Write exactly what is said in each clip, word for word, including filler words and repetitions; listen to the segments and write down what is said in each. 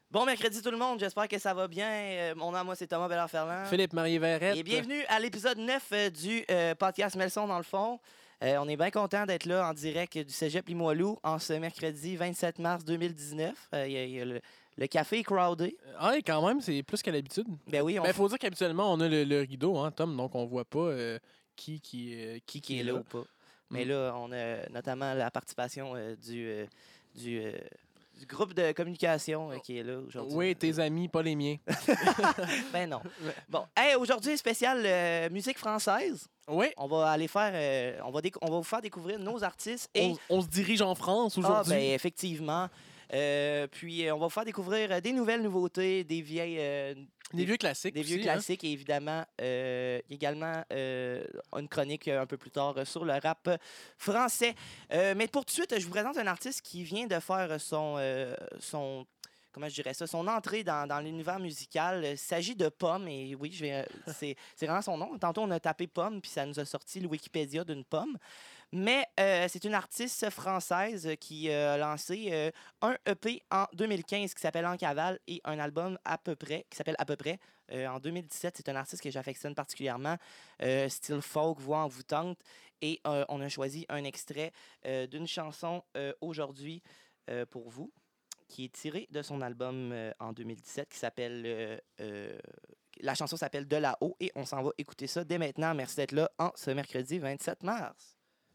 Bon mercredi tout le monde, j'espère que ça va bien. Euh, mon nom, moi, c'est Thomas Bellard-Ferland. Philippe Marie-Verrette. Et bienvenue à l'épisode neuf euh, du euh, podcast Melson dans le fond. Euh, on est bien content d'être là en direct du Cégep Limoilou en ce mercredi vingt-sept mars deux mille dix-neuf. Il euh, y a, y a le, le café est crowded. Ah, et quand même, c'est plus qu'à l'habitude. Ben oui, on Il faut dire qu'habituellement, on a le, le rideau, hein, Tom, donc on voit pas euh, qui, qui, euh, qui, qui est là, là ou pas. Mais mm. là, on a notamment la participation euh, du... Euh, du euh, du groupe de communication euh, qui est là aujourd'hui. Oui, tes amis, pas les miens. Ben non. Bon, hey, aujourd'hui, spécial euh, musique française. Oui. On va aller faire... Euh, on, va déc- on va vous faire découvrir nos artistes. Et... On, on se dirige en France aujourd'hui. Ah, ben effectivement. Euh, puis, euh, on va vous faire découvrir euh, des nouvelles nouveautés, des vieilles... Euh, Des vieux classiques. Des aussi, vieux classiques, hein? Et évidemment, euh, également euh, une chronique un peu plus tard sur le rap français. Euh, mais pour tout de suite, je vous présente un artiste qui vient de faire son, euh, son comment je dirais ça, son entrée dans, dans l'univers musical. Il s'agit de Pomme, et oui, je vais, c'est, c'est vraiment son nom. Tantôt, on a tapé Pomme, puis ça nous a sorti le Wikipédia d'une pomme. Mais euh, c'est une artiste française qui euh, a lancé euh, un E P en deux mille quinze qui s'appelle En Cavale et un album à peu près, qui s'appelle À peu près. Euh, en deux mille dix-sept, c'est un artiste que j'affectionne particulièrement, euh, style folk, voix envoûtante. Et euh, on a choisi un extrait euh, d'une chanson euh, aujourd'hui euh, pour vous, qui est tirée de son album euh, en deux mille dix-sept, qui s'appelle... Euh, euh, la chanson s'appelle De là-haut, et on s'en va écouter ça dès maintenant. Merci d'être là en ce mercredi vingt-sept mars.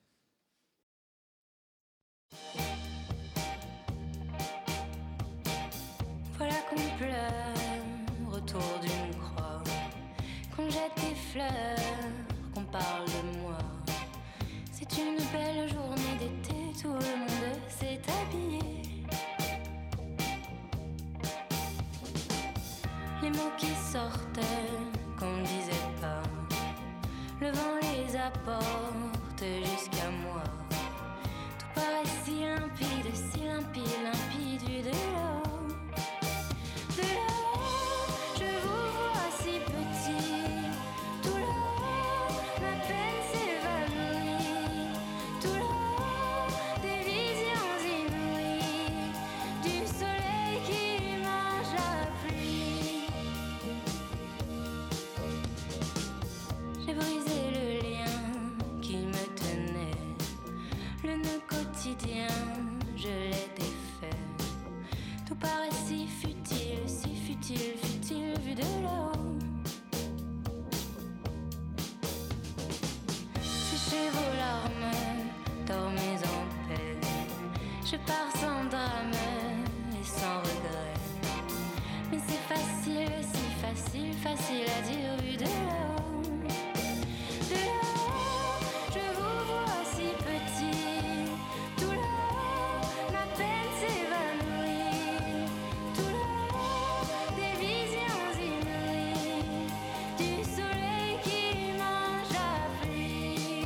Voilà qu'on pleure autour d'une croix, qu'on jette des fleurs, qu'on parle de moi. C'est une belle journée d'été, tout le monde s'est habillé. Les mots qui sortent, qu'on ne disait pas, le vent les apporte jusqu'à moi. Tout paraît si limpide, si limpide, limpide vu de l'eau. De là, je vous vois si petit. Tout là, ma peine s'évanouit. Tout là, des visions inouïes, du soleil qui mange la pluie. J'ai brisé le lien qui me tenait, le nœud quotidien, je l'ai défait. Tout paraît si futile, si futile, futile vu de là-haut. Séchez vos larmes, dormez en paix. Je pars sans drame et sans regret. Mais c'est facile, si facile, facile à dire vu de là-haut. De là, je vous vois si petit. Tout là, ma peine s'évanouit. Tout là, des visions inouïes, du soleil qui mange la pluie.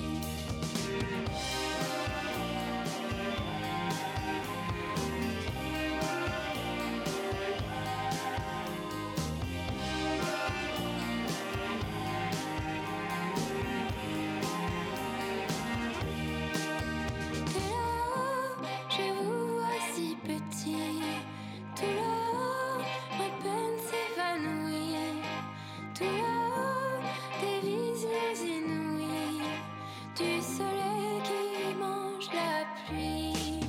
Tout là, je vous vois si petit. Tout là, ma peine s'évanouit. Tout là, des visions inouïes, du soleil qui mange la pluie.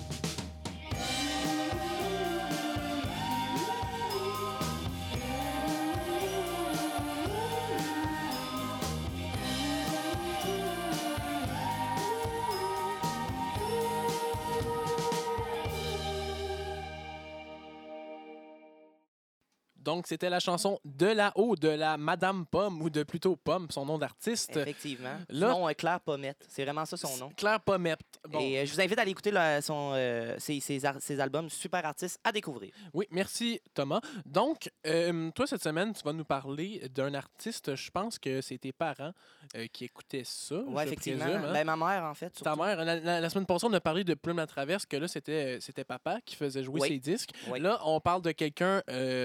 Donc, c'était la chanson De là-haut de la Madame Pomme, ou de plutôt Pomme, son nom d'artiste. Effectivement. Là- Sinon, euh, Claire Pommette. C'est vraiment ça son nom. Claire Pommette. Bon. Et euh, je vous invite à aller écouter là, son, euh, ses, ses, ar- ses albums super artistes à découvrir. Oui, merci Thomas. Donc, euh, toi, cette semaine, tu vas nous parler d'un artiste, je pense que c'est tes parents euh, qui écoutaient ça. Oui, je effectivement. présume, hein? Ben, ma mère, en fait. Ta surtout. mère, la, la- la semaine passée, on a parlé de Plume la Traverse, que là, c'était, c'était papa qui faisait jouer Oui. ses disques. Oui. Là, on parle de quelqu'un euh,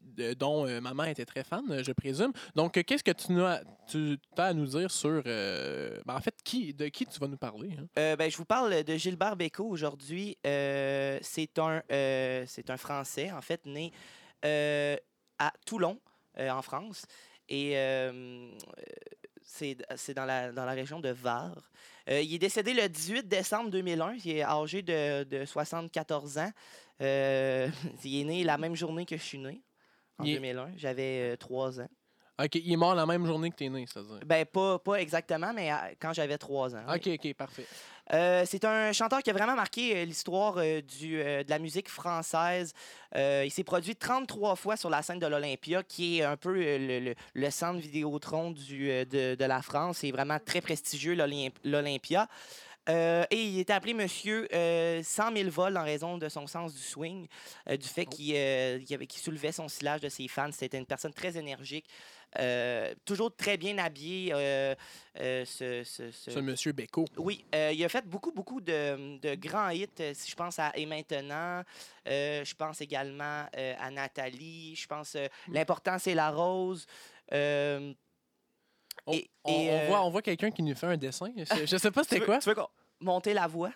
de- dont euh, maman était très fan, euh, je présume. Donc, euh, qu'est-ce que tu, nous as, tu as à nous dire sur... euh, ben, en fait, qui, de qui tu vas nous parler? Hein? Euh, ben, je vous parle de Gilbert Bécaud aujourd'hui. Euh, c'est un, euh, c'est un Français, en fait, né euh, à Toulon, euh, en France. Et euh, c'est c'est dans la, dans la région de Var. Euh, il est décédé le dix-huit décembre deux mille un. Il est âgé de, de soixante-quatorze ans. Euh, il est né la même journée que je suis né, en Il est- deux mille un. J'avais euh, trois ans. OK, il est mort la même journée que tu es né, c'est-à-dire. Ben, pas, pas exactement, mais à- quand j'avais trois ans. oui. OK, OK, parfait. Euh, c'est un chanteur qui a vraiment marqué euh, l'histoire euh, du, euh, de la musique française. Euh, il s'est produit trente-trois fois sur la scène de l'Olympia, qui est un peu euh, le, le- le centre Vidéotron du, euh, de, de la France. C'est vraiment très prestigieux, l'Olymp- l'Olympia. Euh, et il était appelé Monsieur euh, cent mille vols en raison de son sens du swing, euh, du fait Oh. qu'il euh, qu'il avait- qu'il soulevait son sillage de ses fans. C'était une personne très énergique, euh, toujours très bien habillé. euh, euh, ce- ce- ce- C'est monsieur Bécaud. oui, euh, il a fait beaucoup, beaucoup de, de grands hits. euh, Si je pense à Et maintenant, euh, je pense également euh, à Nathalie, je pense euh, Mm. L'important, c'est la rose. Euh, On, Et- on- et, on euh, voit, on voit quelqu'un qui nous fait un dessin. Je, je sais pas tu c'était veux- quoi. Tu veux qu'on- monter la voix?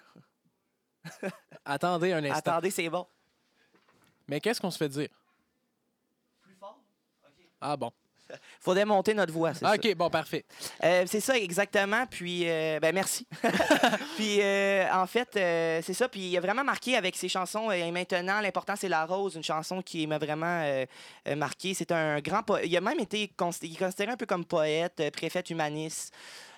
Attendez un instant. Attendez, c'est bon. Mais qu'est-ce qu'on se fait dire? Plus fort? Ah bon. Faudrait monter notre voix, c'est Ah, ça. OK, bon, parfait. Euh, c'est ça, exactement. Puis, euh, ben merci. Puis, euh, en fait, euh, c'est ça. Puis, il a vraiment marqué avec ses chansons. euh, Et maintenant, l'important, c'est la rose, une chanson qui m'a vraiment euh, euh, marqué. C'est un grand poète. Il a même été cons- il est considéré un peu comme poète, euh, préfet humaniste.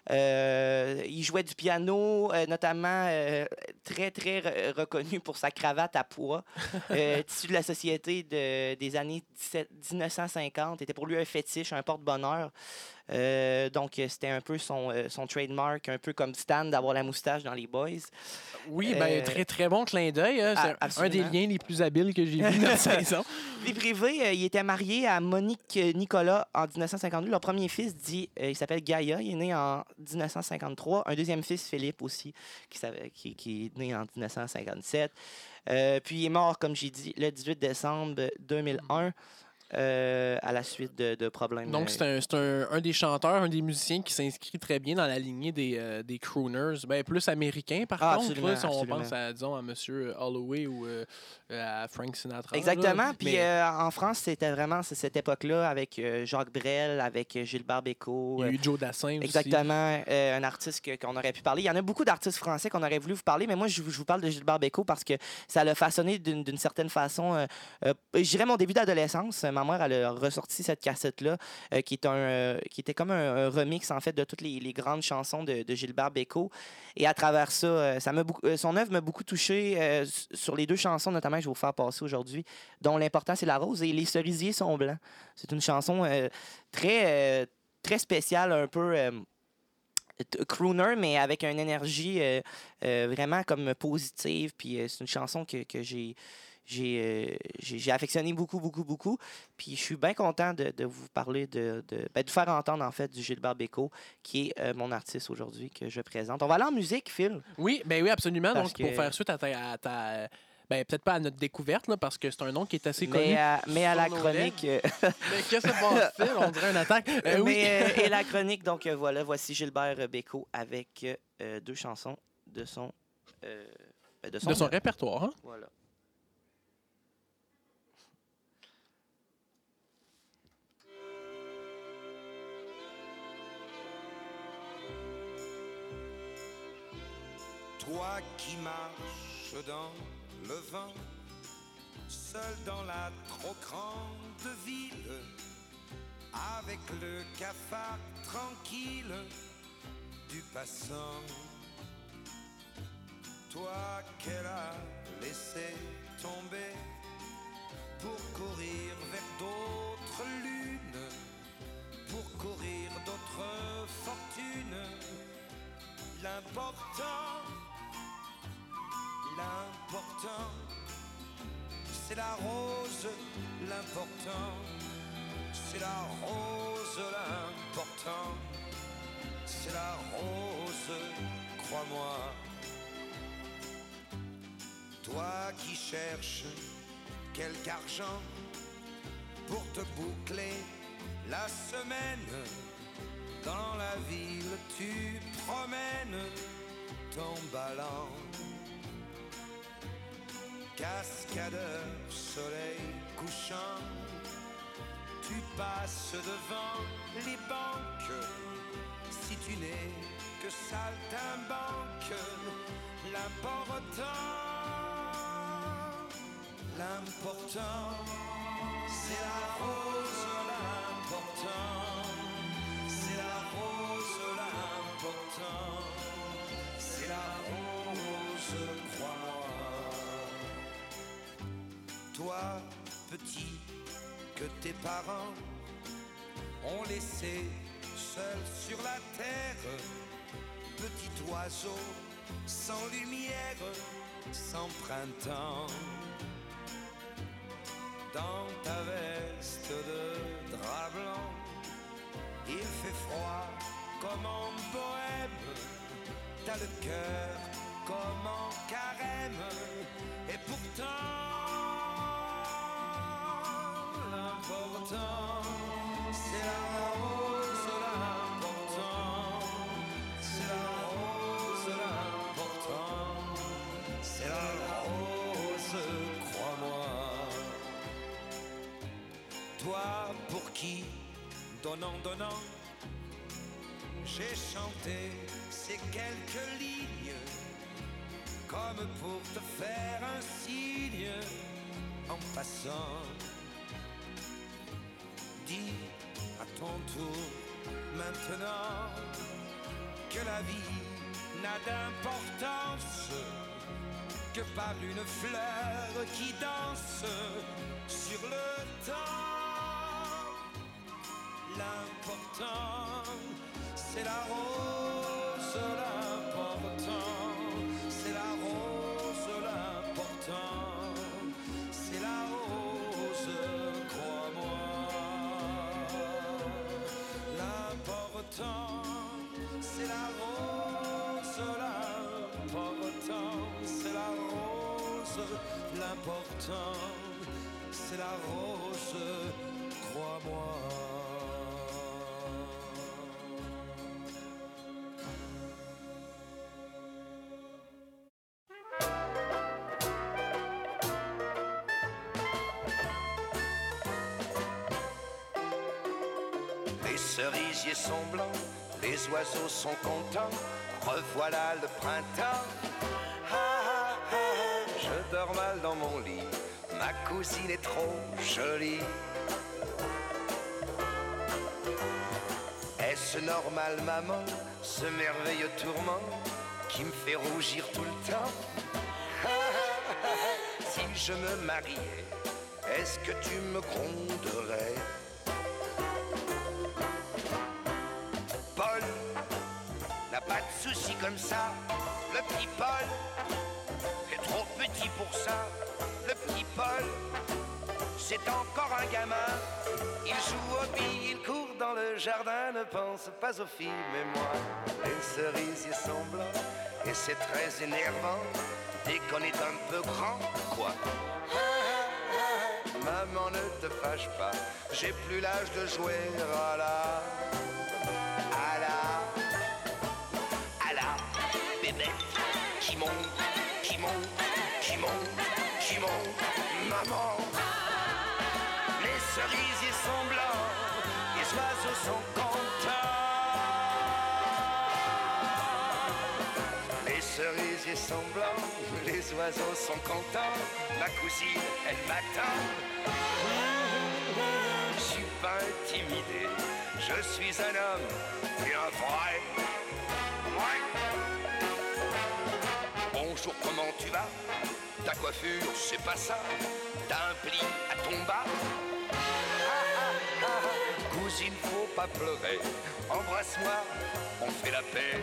Euh, il jouait du piano, euh, notamment euh, très, très re- reconnu pour sa cravate à pois, euh, tissu de la société de- des années dix-sept mille neuf cent cinquante. C'était pour lui un fétiche, un porte-bonheur. Euh, donc, euh, c'était un peu son, euh, son trademark, un peu comme Stan d'avoir la moustache dans les Boys. Oui, ben, Euh, très, très bon clin d'œil. Hein. C'est a- un des absolument. liens les plus habiles que j'ai vu dans la saison. Vie privée, euh, il était marié à Monique euh, Nicolas en dix-neuf cent cinquante-deux. Leur premier fils, dit, euh, il s'appelle Gaïa, il est né en dix-neuf cent cinquante-trois. Un deuxième fils, Philippe aussi, qui, savait- qui, qui est né en dix-neuf cent cinquante-sept. Euh, puis il est mort, comme j'ai dit, le dix-huit décembre deux mille un. Euh, à la suite de, de problèmes. Donc, euh, c'est un, c'est un, un des chanteurs, un des musiciens qui s'inscrit très bien dans la lignée des, euh, des crooners, ben, plus américains par Ah, contre. absolument, Là, si on absolument. pense à, disons, à M. Holloway ou euh, à Frank Sinatra. là. Exactement. Puis Mais euh, en France, c'était vraiment c'est cette époque-là avec euh, Jacques Brel, avec euh, Gilbert Bécaud. il y a euh, eu Joe Dassin aussi. Exactement, euh, un artiste que- qu'on aurait pu parler. Il y en a beaucoup d'artistes français qu'on aurait voulu vous parler, mais moi, je, vous- je vous parle de Gilbert Bécaud parce que ça l'a façonné d'une d'une certaine façon. Euh, euh, je dirais mon début d'adolescence. Ma mère, elle a ressorti cette cassette-là, euh, qui, est un, euh, qui était comme un, un remix, en fait, de toutes les, les grandes chansons de, de Gilbert Bécaud. Et à travers ça, euh, ça m'a beaucoup, euh, son œuvre m'a beaucoup touché euh, s- sur les deux chansons, notamment, que je vais vous faire passer aujourd'hui, dont l'important, c'est la rose et les cerisiers sont blancs. C'est une chanson euh, très, euh, très spéciale, un peu... euh, t- crooner, mais avec une énergie euh, euh, vraiment comme positive. Puis euh, c'est une chanson que, que j'ai, j'ai, euh, j'ai, j'ai affectionné beaucoup, beaucoup, beaucoup. Puis je suis bien content de, de vous parler, de, de, ben, de faire entendre en fait du Gilbert Bécaud, qui est euh, mon artiste aujourd'hui que je présente. On va aller en musique, Phil. Oui, ben oui, absolument. Parce Donc, pour que- faire suite à ta. à ta- ben, peut-être pas à notre découverte, là, parce que c'est un nom qui est assez connu. Mais, à- mais à sur la nos chronique... euh, Mais qu'est-ce que se passe-t-il? On dirait une attaque. Euh, oui. mais, euh, et la chronique, donc euh, voilà, voici Gilbert Bécaud avec euh, deux chansons de son... euh, ben, de son, De son répertoire. Hein? Voilà. Toi qui marches dans le vent, seul dans la trop grande ville, avec le cafard tranquille du passant. Toi qu'elle a laissé tomber pour courir vers d'autres lunes, pour courir d'autres fortunes. L'important, l'important, c'est la rose. L'important, c'est la rose. L'important, c'est la rose, crois-moi. Toi qui cherches quelque argent pour te boucler la semaine. Dans la ville, tu promènes ton ballon. Cascadeur, soleil couchant, tu passes devant les banques. Si tu n'es que saltimbanque, l'important, l'important, c'est la rose, l'important, c'est la rose, l'important, c'est la rose, crois-moi. Toi, petit, que tes parents ont laissé seul sur la terre, petit oiseau sans lumière, sans printemps. Dans ta veste de drap blanc, il fait froid comme en bohème, t'as le cœur comme en carême, et pourtant l'important, c'est la rose, l'important, c'est la rose, l'important, c'est la rose, crois-moi. Toi pour qui, donnant, donnant, j'ai chanté ces quelques lignes, comme pour te faire un signe en passant. Dis à ton tour maintenant que la vie n'a d'importance que par une fleur qui danse sur le temps. L'important, c'est la rose, l'important, c'est la rose, l'important, c'est la rose, crois-moi. L'important, c'est la rose, l'important, c'est la rose, l'important, c'est la rose, crois-moi. Les cerisiers sont blancs, les oiseaux sont contents, revoilà le printemps. Ah, ah, ah, je dors mal dans mon lit, ma cousine est trop jolie. Est-ce normal, maman, ce merveilleux tourment qui me fait rougir tout le temps? Ah, ah, ah, si je me mariais, est-ce que tu me gronderais? Paul n'a pas de soucis comme ça. Le petit Paul est trop petit pour ça. Le petit Paul, c'est encore un gamin. Il joue aux billes, il court dans le jardin. Ne pense pas aux filles, mais moi, les cerisiers sont blancs et c'est très énervant dès qu'on est un peu grand, quoi. Maman, ne te fâche pas, j'ai plus l'âge de jouer à la... à la... à la bébête qui monte, qui monte, qui monte, qui monte. Maman, les cerisiers sont blancs, les oiseaux sont contents. Les cerisiers sont blancs, les oiseaux sont contents. Ma cousine, elle m'attend. Je suis pas intimidé, je suis un homme et un vrai. Ouais. Bonjour, comment tu vas? Ta coiffure, c'est pas ça. T'as un pli à ton bas. Ah, ah, ah. Cousine, faut pas pleurer. Embrasse-moi, on fait la paix.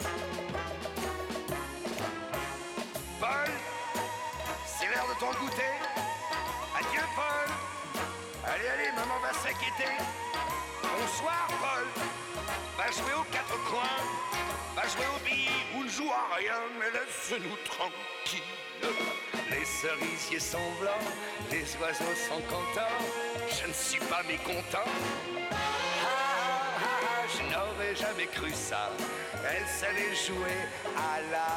Paul, c'est l'heure de ton goûter. Adieu, Paul. Allez, allez, maman va s'inquiéter. Bonsoir, Paul. Va jouer aux quatre coins. Va jouer aux billes ou ne joue à rien, mais laisse-nous tranquilles. Les cerisiers sont blancs, Les oiseaux sont contents, je ne suis pas mécontent. Ah, ah, ah, je n'aurais jamais cru ça. Elle savait jouer à la...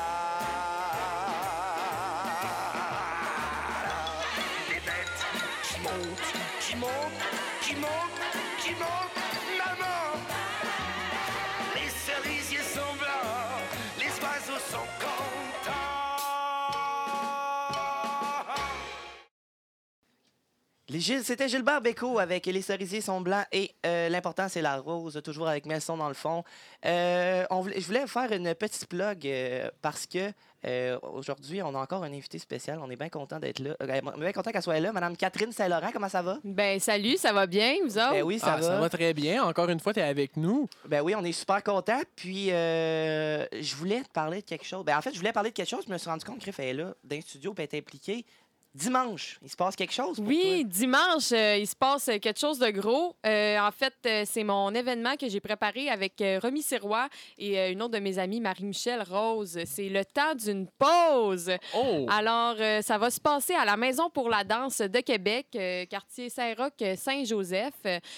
Des bêtes qui montent, qui montent, qui montent, qui montent. Maman, les cerisiers sont blancs, les oiseaux sont contents. Les Gilles, c'était Gilbert Bécaud avec Les cerisiers sont blancs et euh, l'important c'est la rose, toujours avec Melson dans le fond. Euh, on voulait, je voulais faire une petite plug euh, parce que euh, aujourd'hui on a encore un invité spécial. On est bien content d'être là. Euh, on est bien content qu'elle soit là. Madame Catherine Saint-Laurent, comment ça va? Ben salut, ça va bien, vous autres? Ben oui, ça Ah, va. ça va très bien. Encore une fois, tu es avec nous. Ben oui, on est super contents. Puis euh, je voulais te parler de quelque chose. Ben en fait, je voulais parler de quelque chose. Je me suis rendu compte que Griff est là, d'un studio, puis elle est impliquée. Dimanche, il se passe quelque chose pour Oui, toi? dimanche, euh, il se passe euh, quelque chose de gros. Euh, en fait, euh, c'est mon événement que j'ai préparé avec euh, Romy Sirois et euh, une autre de mes amies, Marie-Michel Rose. C'est le temps d'une pause. Oh! Alors, euh, ça va se passer à la Maison pour la danse de Québec, euh, quartier Saint-Roch, euh, Saint-Joseph.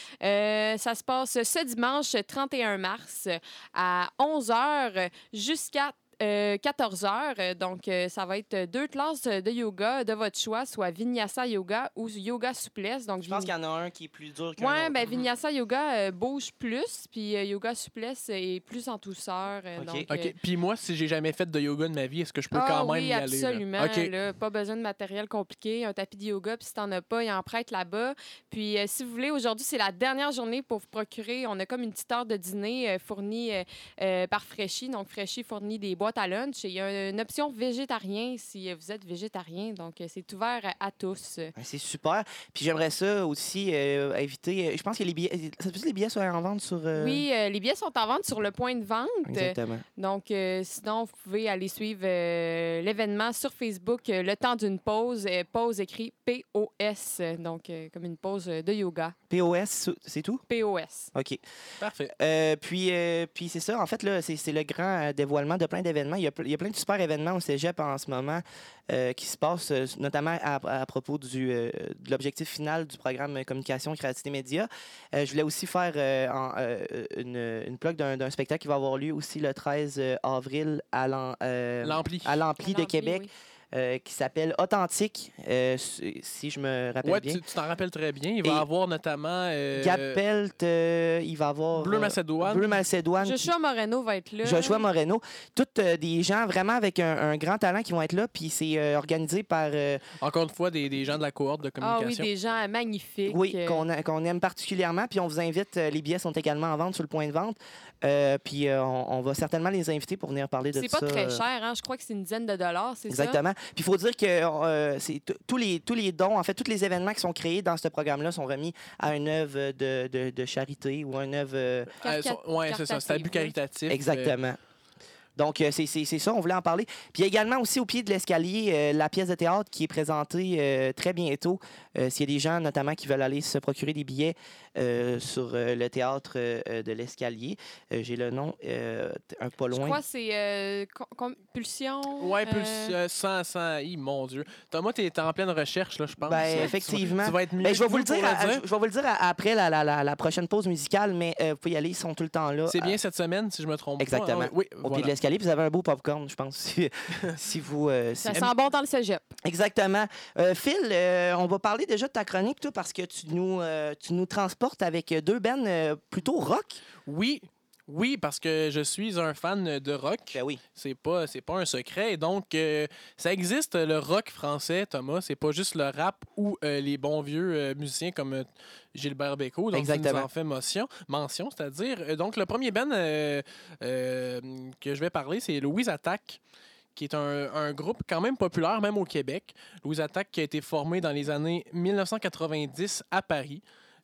Euh, ça se passe ce dimanche trente et un mars à onze heures jusqu'à Euh, quatorze heures. Donc, euh, ça va être deux classes de yoga de votre choix, soit Vinyasa Yoga ou Yoga Souplesse. Donc, Je pense qu'il y en a un qui est plus dur qu'un Oui, autre. ben, Vinyasa Yoga euh, bouge plus, puis euh, Yoga Souplesse est plus en douceur. euh, OK. donc, OK. euh, Puis moi, si j'ai jamais fait de yoga de ma vie, est-ce que je peux ah quand même oui, y aller? là? absolument. OK. Là, pas besoin de matériel compliqué. Un tapis de yoga, puis si t'en as pas, il en prête là-bas. Puis euh, si vous voulez, aujourd'hui, c'est la dernière journée pour vous procurer. On a comme une petite heure de dîner euh, fournie euh, euh, par Freshie. Donc, Freshie fournit des boîtes à lunch. Et il y a une option végétarien si vous êtes végétarien. Donc, euh, c'est ouvert à tous. Ben, c'est super. Puis j'aimerais ça aussi euh, inviter. euh, Je pense que les billets. Ça se peut que les billets soient en vente sur. euh, Oui, euh, les billets sont en vente sur le point de vente. Exactement. Donc, euh, sinon, vous pouvez aller suivre euh, l'événement sur Facebook, euh, Le temps d'une pause. euh, pause écrit P O S, euh, donc euh, comme une pause de yoga. P O S, c'est tout? P O S. OK. Parfait. Euh, puis, euh, puis c'est ça. En fait, là, c'est c'est le grand euh, dévoilement de plein d'événements. Il y, a, il y a plein de super événements au cégep en ce moment euh, qui se passent, euh, notamment à, à propos du, euh, de l'objectif final du programme Communication et Créativité Média. Euh, je voulais aussi faire euh, en, euh, une, une plug d'un d'un spectacle qui va avoir lieu aussi le treize avril à l'en- euh, L'ampli. à l'Ampli de L'ampli, Québec. oui. euh, qui s'appelle Authentique, euh, si si je me rappelle Ouais, bien. tu tu t'en rappelles très bien. Il va Et y avoir notamment euh, Gap Pelt, euh, il va avoir... Bleu euh, Macédoine. Bleu Macédoine. Joshua Moreno va être là. Joshua Moreno. Toutes euh, des gens vraiment avec un, un grand talent qui vont être là. Puis c'est euh, organisé par... euh, Encore une fois, des, des gens de la cohorte de Ah oui, communication. des gens magnifiques. oui, Euh, qu'on a- qu'on aime particulièrement. Puis on vous invite. euh, les billets sont également en vente sur le point de vente. Euh, puis euh, on, on va certainement les inviter pour venir parler de C'est ça. pas très euh, cher, hein? Je crois que c'est une dizaine de dollars, c'est ça? Exactement. Puis il faut dire que euh, c'est t- tous les tous les dons, en fait, tous les événements qui sont créés dans ce programme-là sont remis à une œuvre de, de, de charité ou une œuvre. euh, Euh, Carca- son- ouais, c'est ça. C'est à but caritatif, caritatif. Exactement. Donc, euh, c'est c'est- c'est ça, on voulait en parler. Puis il y a également aussi au pied de l'escalier euh, la pièce de théâtre qui est présentée euh, très bientôt. Euh, S'il y a des gens notamment qui veulent aller se procurer des billets euh, sur euh, le théâtre euh, de l'escalier, euh, j'ai le nom euh, t- un pas Je loin. crois que c'est euh, com- com- Pulsion. Ouais, euh, plus euh, sans, sans... Hi, mon Dieu. Thomas, t'es t'es en pleine recherche, là, je pense. Ben, Tu vas- effectivement. Tu vas être mieux Ben, je vais que vous le nous pour dire, à- dire. je je vais vous le dire à- après la, la, la, la prochaine pause musicale, mais euh, vous pouvez y aller, ils sont tout le temps là. C'est à- bien cette semaine, si je me trompe Exactement. pas. Ah, oui, au voilà. pied de l'escalier, puis vous avez un beau popcorn, je pense, si, si vous... euh, si- Ça sent bon dans le cégep. Exactement. Euh, Phil, euh, on va parler déjà de ta chronique, toi, parce que tu nous, euh, tu nous transportes avec deux bands euh, plutôt rock. Oui, oui, parce que je suis un fan de rock. Ben oui. C'est pas, c'est pas un secret. Et donc, euh, ça existe le rock français, Thomas. C'est pas juste le rap ou euh, les bons vieux euh, musiciens comme euh, Gilbert Bécaud. Donc, tu Exactement. nous en fais motion, mention, c'est-à-dire. euh, donc, le premier band euh, euh, que je vais parler, c'est Louise Attaque, qui est un, un groupe quand même populaire, même au Québec. Louise Attaque qui a été formé dans les années mille neuf cent quatre-vingt-dix à Paris.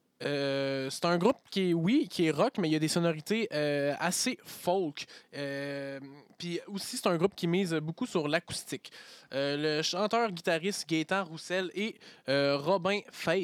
Euh, c'est un groupe qui est, oui, qui est rock, mais il y a des sonorités euh, assez folk. Euh, Puis aussi, c'est un groupe qui mise beaucoup sur l'acoustique. Euh, le chanteur-guitariste Gaétan Roussel et euh, Robin Feist,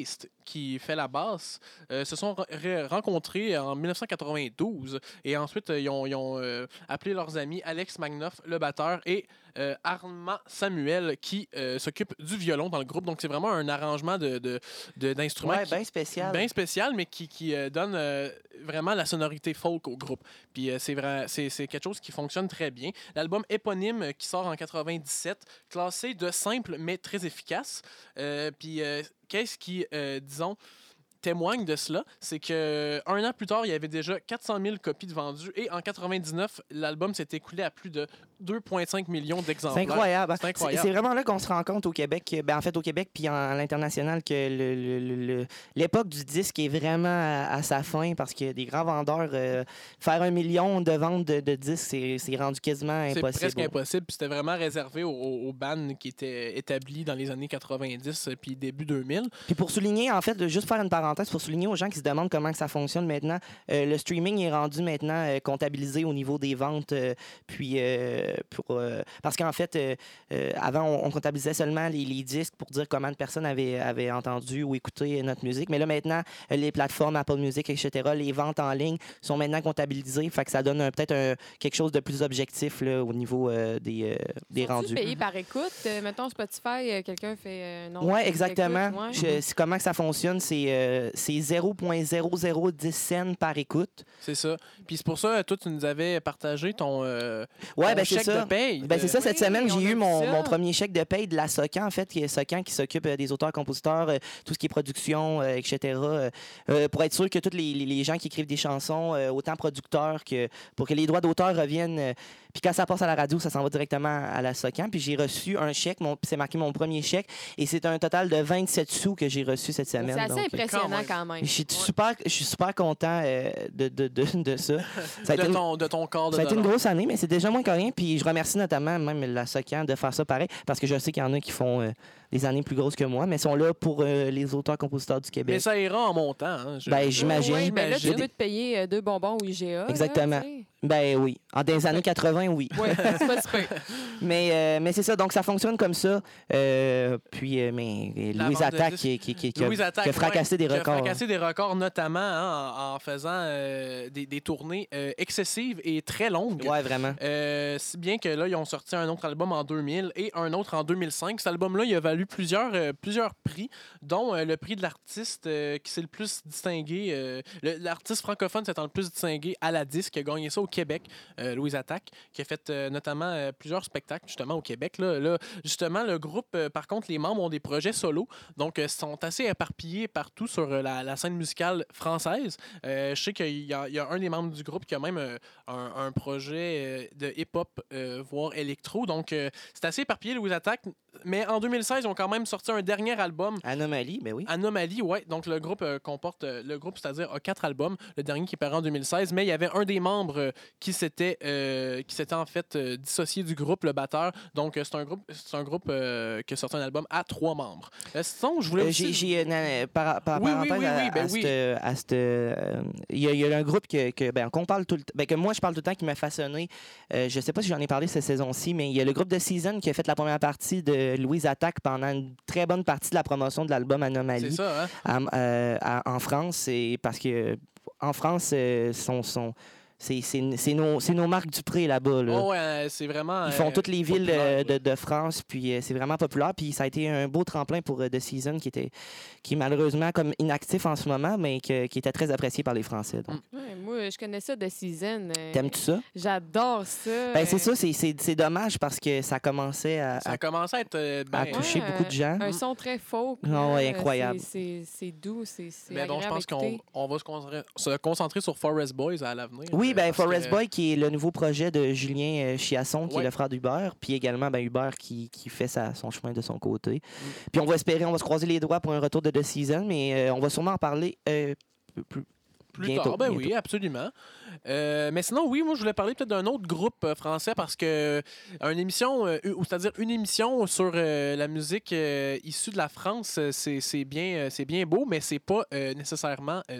qui fait la basse, euh, se sont re- rencontrés en dix-neuf cent quatre-vingt-douze et ensuite euh, ils ont, ils ont euh, appelé leurs amis Alex Magnoff, le batteur, et euh, Armand Samuel qui euh, s'occupe du violon dans le groupe. Donc c'est vraiment un arrangement de, de, de- d'instruments Ouais, qui- bien spécial. bien spécial, mais qui, qui euh, donne euh, vraiment la sonorité folk au groupe. Puis euh, c'est, vrai, c'est, c'est quelque chose qui fonctionne très bien. L'album éponyme euh, qui sort en quatre-vingt-dix-sept, classé de simple mais très efficace. Euh, puis euh, qu'est-ce qui, euh, disons, témoigne de cela, c'est que un an plus tard, il y avait déjà quatre cent mille copies de vendues et en quatre-vingt-dix-neuf, l'album s'est écoulé à plus de deux virgule cinq millions C'est d'exemplaires. incroyable. C'est incroyable. C'est c'est vraiment là qu'on se rend compte au Québec, ben en fait au Québec puis en- à l'international, que le- le- le- le- l'époque du disque est vraiment à, à sa fin parce que des grands vendeurs, euh, faire un million de ventes de, de disques, c'est c'est rendu quasiment C'est impossible. presque impossible. Puis c'était vraiment réservé aux, aux, aux bands qui étaient établis dans les années quatre-vingt-dix puis début deux mille. Puis pour souligner, en fait, de juste faire une parenthèse, pour souligner aux gens qui se demandent comment que ça fonctionne maintenant, euh, le streaming est rendu maintenant euh, comptabilisé au niveau des ventes. euh, puis euh, pour, euh, parce qu'en fait, euh, euh, avant, on, on comptabilisait seulement les, les disques pour dire combien de personnes avaient, avaient entendu ou écouté notre musique. Mais là, maintenant, euh, les plateformes Apple Music, et cetera, les ventes en ligne sont maintenant comptabilisées. Fait que ça donne un- peut-être un- quelque chose de plus objectif là, au niveau euh, des, euh, des Sont-tu rendus. payés par écoute? Euh, mettons Spotify, euh, quelqu'un fait euh, un nombre Oui, d'écoutes, exactement. ouais. Je- c'est- comment que ça fonctionne, c'est euh, c'est zéro virgule zéro zéro dix cents par écoute. C'est ça. Puis c'est pour ça, toi, tu nous avais partagé ton, euh, Ouais, ton ben c'est chèque ça. de paye. Ben, de- c'est ça, cette Oui, semaine, on j'ai a eu vu mon, ça. mon premier chèque de paye de la Socan, en fait, qui est Socan qui s'occupe euh, des auteurs-compositeurs, euh, tout ce qui est production, euh, et cetera, euh, euh, pour être sûr que tous les, les- les gens qui écrivent des chansons, euh, autant producteurs que pour que les droits d'auteur reviennent. euh, puis quand ça passe à la radio, ça s'en va directement à la Socan. Puis j'ai reçu un chèque, mon, c'est marqué mon premier chèque, et c'est un total de vingt-sept sous que j'ai reçu cette semaine. C'est assez donc, euh, impressionnant quand même. quand même. je suis super, je suis super content euh, de, de, de, de ça. Ça a été de, une- ton, de ton corps de ça a été une dollar. grosse année, mais c'est déjà moins que rien. Puis je remercie notamment même la Socan de faire ça pareil, parce que je sais qu'il y en a qui font euh, des années plus grosses que moi, mais sont là pour euh, les auteurs-compositeurs du Québec. Mais ça ira en montant. Hein, je- Ben, j'imagine. Oui, ben là, tu J'imagine. peux te payer euh, deux bonbons au I G A. là, Exactement. tu sais. Ben oui. En des années quatre-vingt, oui. Ouais, c'est pas super. Mais, euh, mais c'est ça, donc ça fonctionne comme ça. Euh, puis, euh, mais euh, La Louise vente de Attaque disques. qui, qui, qui, qui a, Louise Attaque, qui a fracassé ouais, des qui a records. fracassé des records, notamment hein, en, en faisant euh, des, des tournées euh, excessives et très longues. Ouais, vraiment. Euh, si bien que là, ils ont sorti un autre album en deux mille et un autre en deux mille cinq. Cet album-là, il a valu plusieurs, euh, plusieurs prix, dont euh, le prix de l'artiste euh, qui s'est le plus distingué. euh, le- l'artiste francophone s'étant le plus distingué à la disque, qui a gagné ça au Québec, euh, Louise Attaque, qui a fait euh, notamment euh, plusieurs spectacles justement au Québec. Là, Là, justement, le groupe, euh, par contre, les membres ont des projets solos, donc euh, sont assez éparpillés partout sur euh, la, la scène musicale française. Euh, je sais qu'il y, a- il y a un des membres du groupe qui a même euh, un, un projet euh, de hip-hop, euh, voire électro. Donc, euh, c'est assez éparpillé, Louise Attaque. Mais en deux mille seize, ils ont quand même sorti un dernier album, Anomalie, ben oui. Anomalie, ouais. Donc, le groupe euh, comporte, euh, le groupe, c'est-à-dire, a quatre albums. Le dernier qui est paru en deux mille seize. Mais il y avait un des membres euh, qui s'était, euh, qui s'était en fait euh, dissocié du groupe, le batteur. Donc, euh, c'est un groupe, c'est un groupe euh, qui a sorti un album à trois membres. Euh, sinon, je voulais Euh, aussi... j'ai, j'ai, euh, na- par, par Oui, oui, parenthèse oui, à- oui, ben à oui. cette- à cette, euh, il y, a- il y a un groupe que, que, ben, qu'on parle tout le t- ben, que moi je parle tout le temps qui m'a façonné. Euh, je sais pas si j'en ai parlé cette saison-ci, mais il y a le groupe de Season qui a fait la première partie de Louise Attaque pendant une très bonne partie de la promotion de l'album C'est Anomalie ça, hein? à- euh, à- en France. Et parce que euh, en France, euh, sont, sont, c'est, c'est, c'est nos, c'est nos marques du pré là-bas. Là. Oh, ouais, euh, c'est vraiment... Ils font euh, toutes les villes populaire, euh, là. de, de France, puis euh, c'est vraiment populaire. Puis ça a été un beau tremplin pour euh, The Season, qui était qui est malheureusement comme inactif en ce moment, mais que- qui était très apprécié par les Français. Donc. Ouais, moi, je connais ça de Season. euh, T'aimes-tu ça? J'adore ça. Ben, c'est euh, ça, c'est, c'est, c'est dommage parce que ça commençait à, Ça à- a commencé à être... euh, ben, à toucher Ouais, beaucoup de gens. Un son très folk. Ah là, ouais, euh, incroyable. C'est, c'est, c'est doux, c'est, c'est mais bon, je agréable pense à qu'on écouter. on va se concentrer, se concentrer sur Forest Boys à l'avenir. Oui, euh, ben parce Forest que- Boy, qui est le nouveau projet de Julien euh, Chiasson, qui Ouais. est le frère d'Hubert, puis également ben, Hubert qui, qui fait sa- son chemin de son côté. Mm. Puis on va espérer, on va se croiser les doigts pour un retour de The Season, mais euh, on va sûrement en parler euh, plus, plus- Plus bientôt, tard, ben bientôt. oui, absolument. Euh, mais sinon, oui, moi, je voulais parler peut-être d'un autre groupe euh, français parce que euh, une émission, euh, ou c'est-à-dire une émission sur euh, la musique euh, issue de la France, euh, c'est c'est bien, euh, c'est bien beau, mais c'est pas euh, nécessairement euh,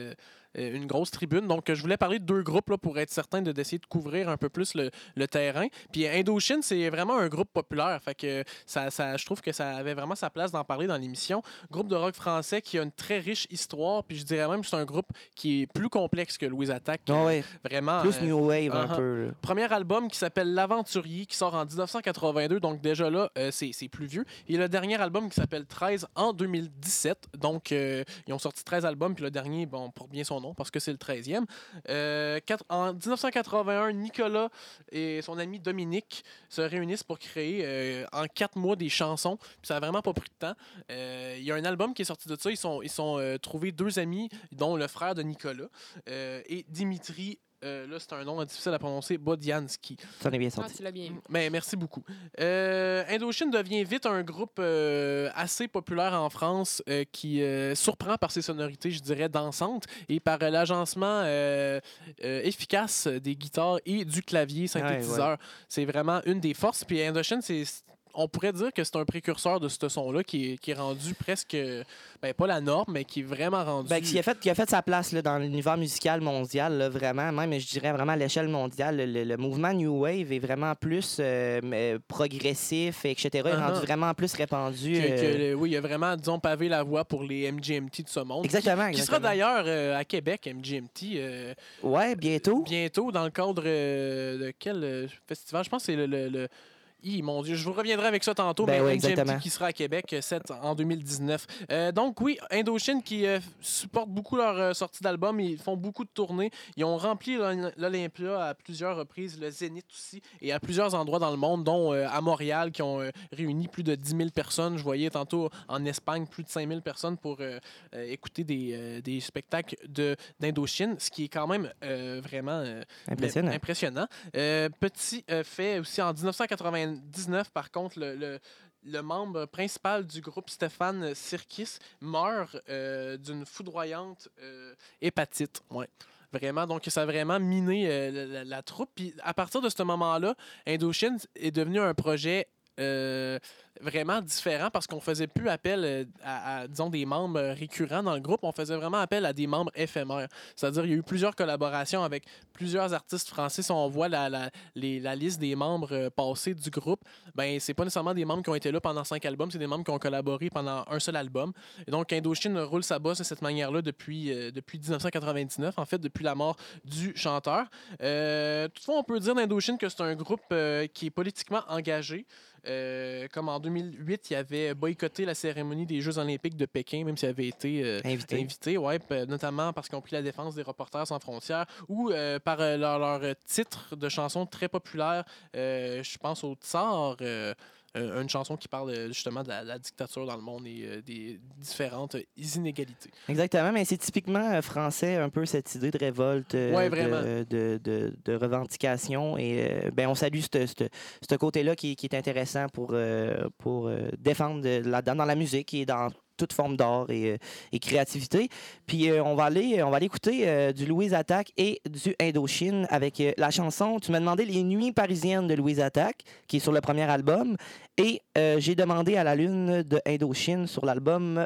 une grosse tribune. Donc, je voulais parler de deux groupes là, pour être certain de, d'essayer de couvrir un peu plus le, le terrain. Puis Indochine, c'est vraiment un groupe populaire. Fait que ça, ça, je trouve que ça avait vraiment sa place d'en parler dans l'émission. Groupe de rock français qui a une très riche histoire. Puis je dirais même que c'est un groupe qui est plus complexe que Louise Attaque. Oh ouais. Vraiment. Plus euh, New Wave uh-huh. un peu. Là. Premier album qui s'appelle L'Aventurier, qui sort en dix-neuf cent quatre-vingt-deux. Donc déjà là, euh, c'est, c'est plus vieux. Et le dernier album qui s'appelle treize en deux mille dix-sept. Donc, euh, ils ont sorti treize albums. Puis le dernier, bon, porte bien son nom parce que c'est le treizième. Euh, quatre, en dix-neuf cent quatre-vingt-un, Nicolas et son ami Dominique se réunissent pour créer euh, en quatre mois des chansons. Puis ça a vraiment pas pris de temps. Euh, il y a un album qui est sorti de ça. Ils sont, ils sont euh, trouvés deux amis, dont le frère de Nicolas euh, et Dimitri. Euh, là, c'est un nom difficile à prononcer, Bodiansky. Ça en est bien Ah, sorti. tu l'as bien vu. Mais merci beaucoup. Euh, Indochine devient vite un groupe euh, assez populaire en France euh, qui euh, surprend par ses sonorités, je dirais, dansantes et par euh, l'agencement euh, euh, efficace des guitares et du clavier synthétiseur. Ouais, ouais. C'est vraiment une des forces. Puis Indochine, c'est... On pourrait dire que c'est un précurseur de ce son-là qui est, qui est rendu presque, ben, pas la norme, mais qui est vraiment rendu... Ben, qui, a fait, qui a fait sa place là, dans l'univers musical mondial, là, vraiment, même, je dirais vraiment à l'échelle mondiale. Le, le mouvement New Wave est vraiment plus euh, progressif, et cetera. Il est uh-huh. rendu vraiment plus répandu. Que, euh... que le, oui, il a vraiment, disons, pavé la voie pour les M G M T de ce monde. Exactement. Qui, qui exactement. sera d'ailleurs euh, à Québec, M G M T. Euh, ouais, bientôt. Bientôt, dans le cadre euh, de quel euh, festival? Je pense que c'est le... le, le Hi, mon Dieu, je vous reviendrai avec ça tantôt, ben mais oui, M G M T qui sera à Québec sept en deux mille dix-neuf. Euh, donc oui, Indochine qui euh, supporte beaucoup leurs euh, sorties d'albums, ils font beaucoup de tournées. Ils ont rempli l'Olympia à plusieurs reprises, le Zénith aussi, et à plusieurs endroits dans le monde, dont euh, à Montréal, qui ont euh, réuni plus de dix mille personnes. Je voyais tantôt en Espagne plus de cinq mille personnes pour euh, euh, écouter des, euh, des spectacles de, d'Indochine, ce qui est quand même euh, vraiment euh, impressionnant. impressionnant. Euh, petit euh, fait aussi, en dix-neuf cent quatre-vingt-dix-neuf, par contre, le, le, le membre principal du groupe, Stéphane Sirkis, meurt euh, d'une foudroyante euh, hépatite. Ouais. Vraiment, donc ça a vraiment miné euh, la, la, la troupe. Puis à partir de ce moment-là, Indochine est devenu un projet euh, vraiment différent parce qu'on faisait plus appel à, à, disons, des membres récurrents dans le groupe. On faisait vraiment appel à des membres éphémères. C'est-à-dire il y a eu plusieurs collaborations avec plusieurs artistes français. Si on voit la, la, les, la liste des membres passés du groupe, ben c'est pas nécessairement des membres qui ont été là pendant cinq albums, c'est des membres qui ont collaboré pendant un seul album. Et donc Indochine roule sa bosse de cette manière-là depuis, euh, depuis dix-neuf cent quatre-vingt-dix-neuf, en fait, depuis la mort du chanteur. Euh, toutefois, on peut dire d'Indochine que c'est un groupe euh, qui est politiquement engagé. Euh, comme en deux mille huit, il avait boycotté la cérémonie des Jeux olympiques de Pékin, même s'il avait été euh, invité, invité ouais, p- notamment parce qu'ils ont pris la défense des Reporters sans frontières ou euh, par euh, leur, leur titre de chanson très populaire, euh, je pense au Tsar, euh, euh, une chanson qui parle justement de la, la dictature dans le monde et euh, des différentes inégalités. Exactement, mais c'est typiquement euh, français, un peu cette idée de révolte, euh, ouais, vraiment. de, de, de, de revendication. Et euh, ben, on salue ce côté-là qui, qui est intéressant pour, euh, pour euh, défendre là-dedans dans la musique et dans toute forme d'art et, euh, et créativité. Puis euh, on va aller on va aller écouter euh, du Louise Attaque et du Indochine avec euh, la chanson, tu m'as demandé Les Nuits parisiennes de Louise Attaque, qui est sur le premier album, et euh, J'ai demandé à la lune de Indochine sur l'album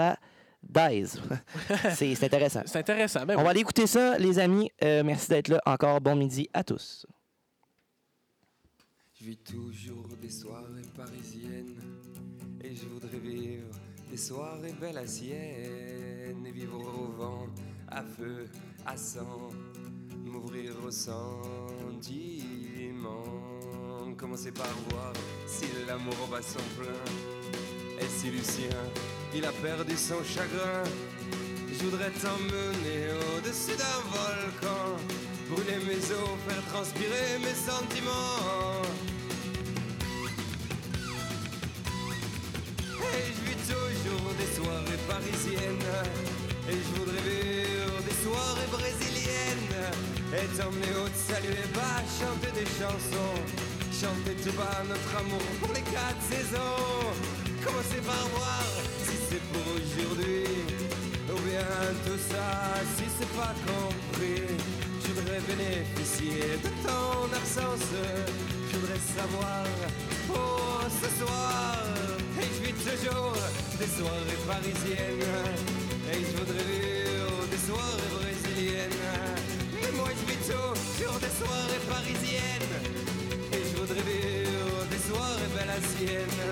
Paradise. c'est, c'est intéressant. C'est intéressant. Ben on oui. va aller écouter ça, les amis. Euh, merci d'être là. Encore bon midi à tous. Je vis toujours des soirées parisiennes et je voudrais vivre des soirées belles à Sienne et vivre au vent, à feu, à sang, m'ouvrir au sentiment. Commencer par voir si l'amour bat son plein et si Lucien, il a perdu son chagrin. Je voudrais t'emmener au-dessus d'un volcan, brûler mes os, faire transpirer mes sentiments. Et je vis toujours des soirées parisiennes et je voudrais vivre des soirées brésiliennes et t'emmener au saluer bas, chanter des chansons, chanter tout bas notre amour pour les quatre saisons. Commencer par voir si c'est pour aujourd'hui ou bien tout ça si c'est pas compris. Je voudrais bénéficier de ton absence, je voudrais savoir oh ce soir. Et je vis toujours des soirées parisiennes et je voudrais vivre des soirées brésiliennes. Mais moi je vis toujours des soirées parisiennes. Et je voudrais vivre des soirées belles à sienne.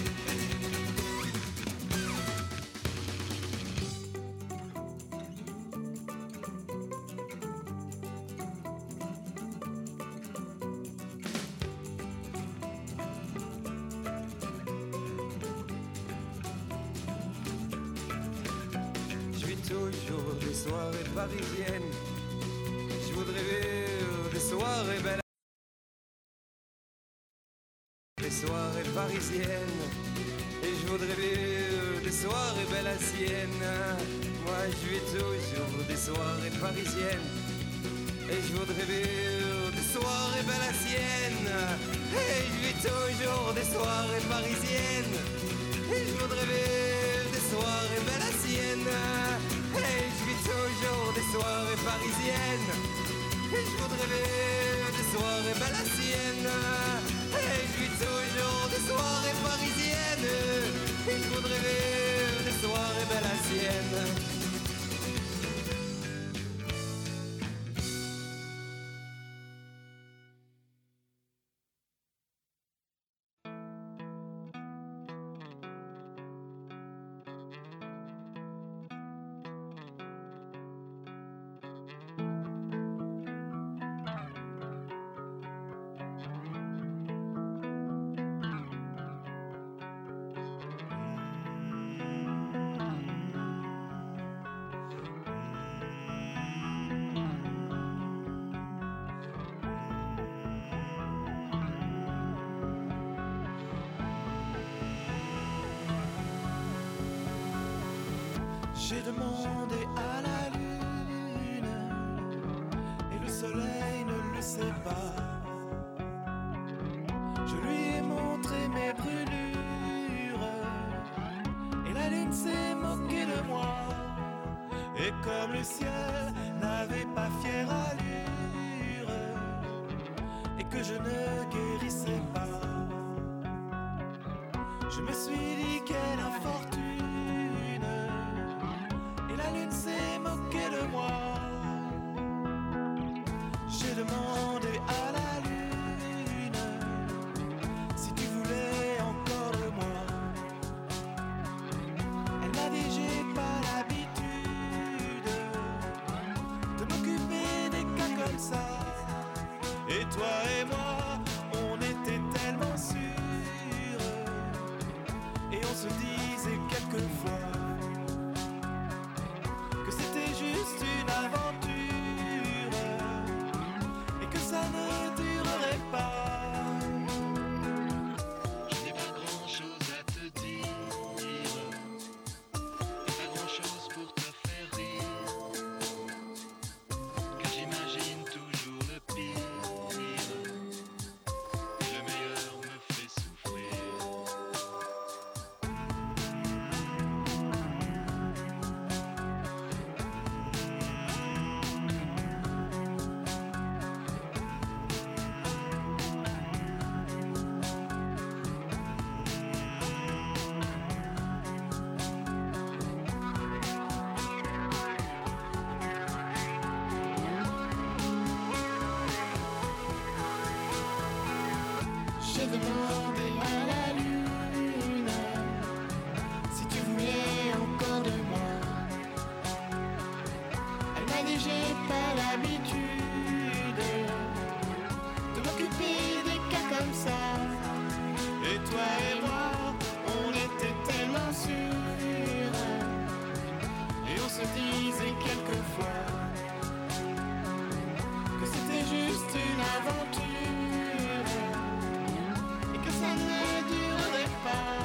Toujours des soirées parisiennes. Je voudrais vivre des soirées belles. Des soirées parisiennes. Et je voudrais vivre des soirées belles à Sienne. Moi je vis toujours des soirées parisiennes. Et je voudrais vivre des soirées belles à Sienne. Et je vis toujours des soirées parisiennes. Et je voudrais vivre des soirées belles à Sienne. Et je vis toujours des soirées parisiennes. Et je voudrais vivre des soirées belles à Sienne. Et je vis toujours des soirées parisiennes. Et je voudrais vivre des soirées belles à Sienne. J'ai demandé à la lune et le soleil ne le sait pas. Je lui ai montré mes brûlures et la lune s'est moquée de moi. Et comme le ciel n'avait pas fière allure et que je ne guérissais pas, je me suis dit quelle infortune. La lune s'est moquée de moi. J'ai demandé à la lune si tu voulais encore de moi. Elle m'a dit j'ai pas l'habitude de m'occuper des cas comme ça. Et toi et moi, on était tellement sûrs et on se disait quelquefois juste une aventure et que ça ne durerait pas. Je n'ai pas grand chose à te dire et pas grand chose pour te faire rire, car j'imagine toujours le pire et le meilleur me fait souffrir. J'ai demandé à la lune si tu voulais encore de moi. Elle m'a dit j'ai pas l'habitude de m'occuper des cas comme ça. Et toi et moi, on était tellement sûrs et on se disait quelquefois que c'était juste une aventure. Ça ne durerait pas.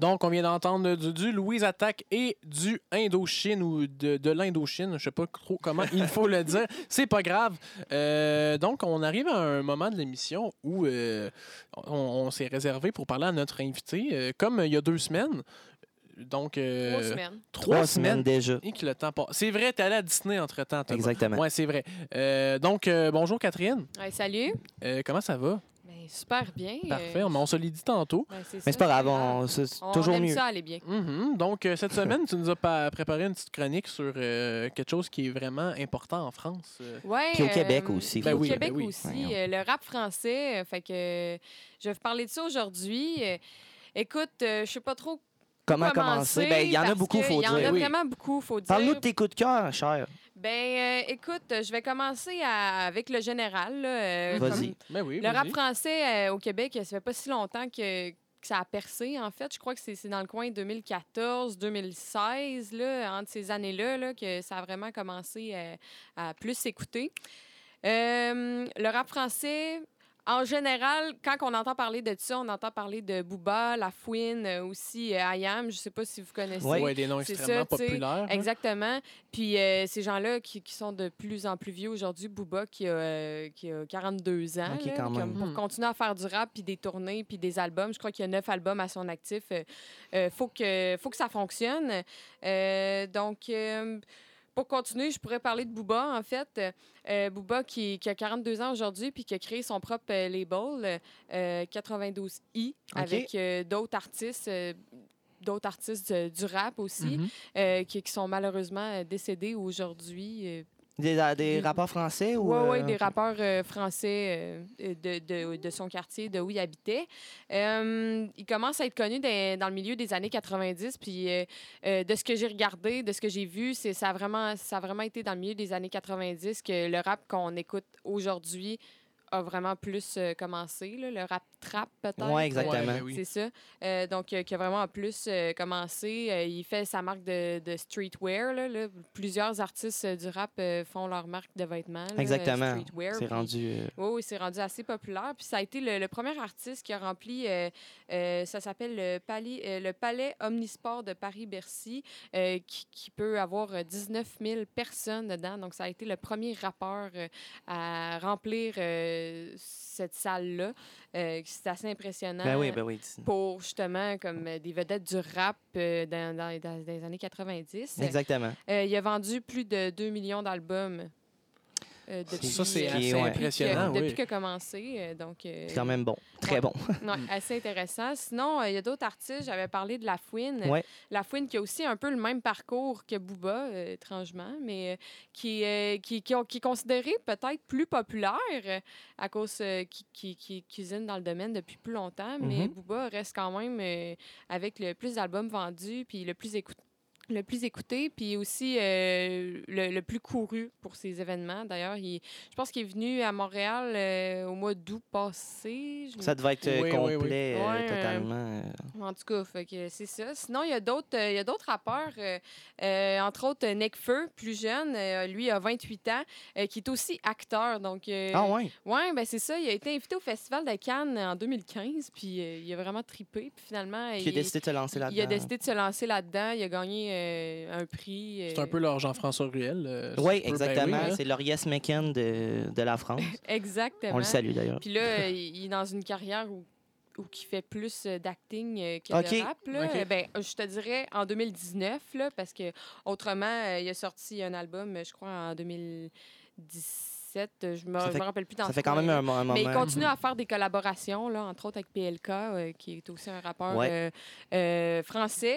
Donc, on vient d'entendre du, du Louise Attaque et du Indochine ou de, de l'Indochine. Je sais pas trop comment il faut le dire. C'est pas grave. Euh, donc, on arrive à un moment de l'émission où euh, on, on s'est réservé pour parler à notre invité, euh, comme il y a deux semaines. Donc, euh, Trois semaines. Trois, Trois semaines déjà. Et que le temps passe. C'est vrai, t'es allé à Disney entre-temps. Thomas. Exactement. Oui, c'est vrai. Euh, donc, euh, bonjour Catherine. Ouais, salut. Euh, comment ça va? Ben, super bien. Parfait. euh, On, on se l'est dit tantôt. ben, c'est Mais ça, c'est pas grave, grave. on- c'est On toujours aime mieux. ça aller bien. Mhm. Donc, euh, cette semaine, tu nous as pas préparé une petite chronique sur euh, quelque chose qui est vraiment important en France. euh. Ouais, Puis au Québec euh, aussi. puis Ben au oui, Québec ben oui. aussi. Voyons. euh, le rap français. euh, fait que euh, je vais vous parler de ça aujourd'hui. Euh, écoute, euh, je sais pas trop Comment quoi commencer? Ben, il y en a parce beaucoup, que faut Il y en dire. a Oui. vraiment beaucoup, faut dire. Parle-nous de tes coups de cœur, cher. Ben, euh, écoute, je vais commencer à- avec le général. là, euh, Vas-y. comme- Ben oui, Le rap vas-y. français euh, au Québec, ça fait pas si longtemps que, que ça a percé, en fait. Je crois que c'est c'est dans le coin deux mille quatorze, deux mille seize, là, entre ces années-là, là, que ça a vraiment commencé à, à plus s'écouter. Euh, le rap français, en général, quand on entend parler de ça, on entend parler de Booba, La Fouine, euh, aussi euh, I Am. Je sais pas si vous connaissez. Ouais. Ouais, des noms C'est extrêmement ça, tu sais, populaires. hein. Exactement. Puis euh, ces gens-là qui, qui sont de plus en plus vieux aujourd'hui, Booba qui a, euh, qui a quarante-deux ans, Ok, là, quand comme même. pour Hmm. continuer à faire du rap, puis des tournées, puis des albums. Je crois qu'il y a neuf albums à son actif. Il euh, faut, que, faut que ça fonctionne. Euh, donc, euh, pour continuer, je pourrais parler de Booba, en fait. Euh, Booba qui, qui a quarante-deux ans aujourd'hui puis qui a créé son propre euh, label, euh, quatre-vingt-douze i, Ok. avec euh, d'autres artistes, euh, d'autres artistes euh, du rap aussi, Mhm. euh, qui, qui sont malheureusement euh, décédés aujourd'hui. euh, Des, des rappeurs français ou. Oui, euh, ouais, des rappeurs euh, français euh, de, de, de son quartier, de où il habitait. Euh, il commence à être connu dans, dans le milieu des années quatre-vingt-dix. Puis euh, euh, de ce que j'ai regardé, de ce que j'ai vu, c'est, ça, a vraiment, ça a vraiment été dans le milieu des années quatre-vingt-dix que le rap qu'on écoute aujourd'hui a vraiment plus euh, commencé. Là, le rap trap, peut-être. Ouais, exactement. Ouais, ben oui. C'est ça. Euh, donc, euh, qui a vraiment plus euh, commencé. Euh, il fait sa marque de, de streetwear. Là, là. Plusieurs artistes euh, du rap euh, font leur marque de vêtements. là, Exactement. streetwear. C'est Puis- rendu. euh, oui, oui, c'est rendu assez populaire. Puis ça a été le, le premier artiste qui a rempli, euh, euh, ça s'appelle le, Palais- euh, le Palais Omnisport de Paris-Bercy, euh, qui, qui peut avoir euh, dix-neuf mille personnes dedans. Donc, ça a été le premier rappeur euh, à remplir euh, cette salle-là. Euh, c'est assez impressionnant. Ben oui, ben oui. Pour justement comme euh, des vedettes du rap euh, dans, dans- dans- dans les années quatre-vingt-dix. Exactement. Euh, il a vendu plus de deux millions d'albums. euh, depuis, Ça, c'est euh, assez depuis impressionnant, que- oui. Depuis qu'il a commencé. euh, donc, euh, C'est quand même bon. Très ouais. bon. ouais, assez intéressant. Sinon, euh, il y a d'autres artistes. J'avais parlé de La Fouine. Ouais. La Fouine qui a aussi un peu le même parcours que Booba, euh, étrangement, mais euh, qui, euh, qui, qui, ont- qui est considéré peut-être plus populaire euh, à cause euh, qui, qui, qui cuisine dans le domaine depuis plus longtemps. Mais Mhm. Booba reste quand même euh, avec le plus d'albums vendus puis le plus écouté. Le plus écouté, puis aussi euh, le, le plus couru pour ces événements. D'ailleurs, il- je pense qu'il est venu à Montréal euh, au mois d'août passé. Je me Ça devait être euh, Oui, oui, oui. complet, euh, Ouais, euh, totalement. euh. en tout cas, fait que c'est ça. Sinon, il y a d'autres, euh, il y a d'autres rappeurs, euh, euh, entre autres euh, Nekfeu, plus jeune, euh, lui a vingt-huit ans, euh, qui est aussi acteur. Donc, euh, Ah ouais. ouais, ben c'est ça. Il a été invité au Festival de Cannes en deux mille quinze, puis euh, il a vraiment trippé. Puis finalement, Puis il a il, décidé de se lancer là-dedans. il a décidé de se lancer là-dedans. Il a gagné euh, un prix. euh, C'est un peu leur Jean-François Ruel. euh, Oui, si tu peux. Ben exactement. oui, hein. C'est Laurias McKen de, de la France. Exactement. On le salue d'ailleurs. Puis là, euh, il il est dans une carrière où, où qui fait plus euh, d'acting euh, que OK. de rap. Là. OK. Euh, ben, je te dirais en deux mille dix-neuf, là, parce que autrement, euh, il a sorti un album, je crois, en deux mille dix-sept. Je me, Ça je fait- me rappelle plus dans Ça ce fait quand même un, coin-là. mo- un moment. Mais il continue à faire des collaborations, là, entre autres avec P L K, euh, qui est aussi un rappeur Ouais. euh, euh, français.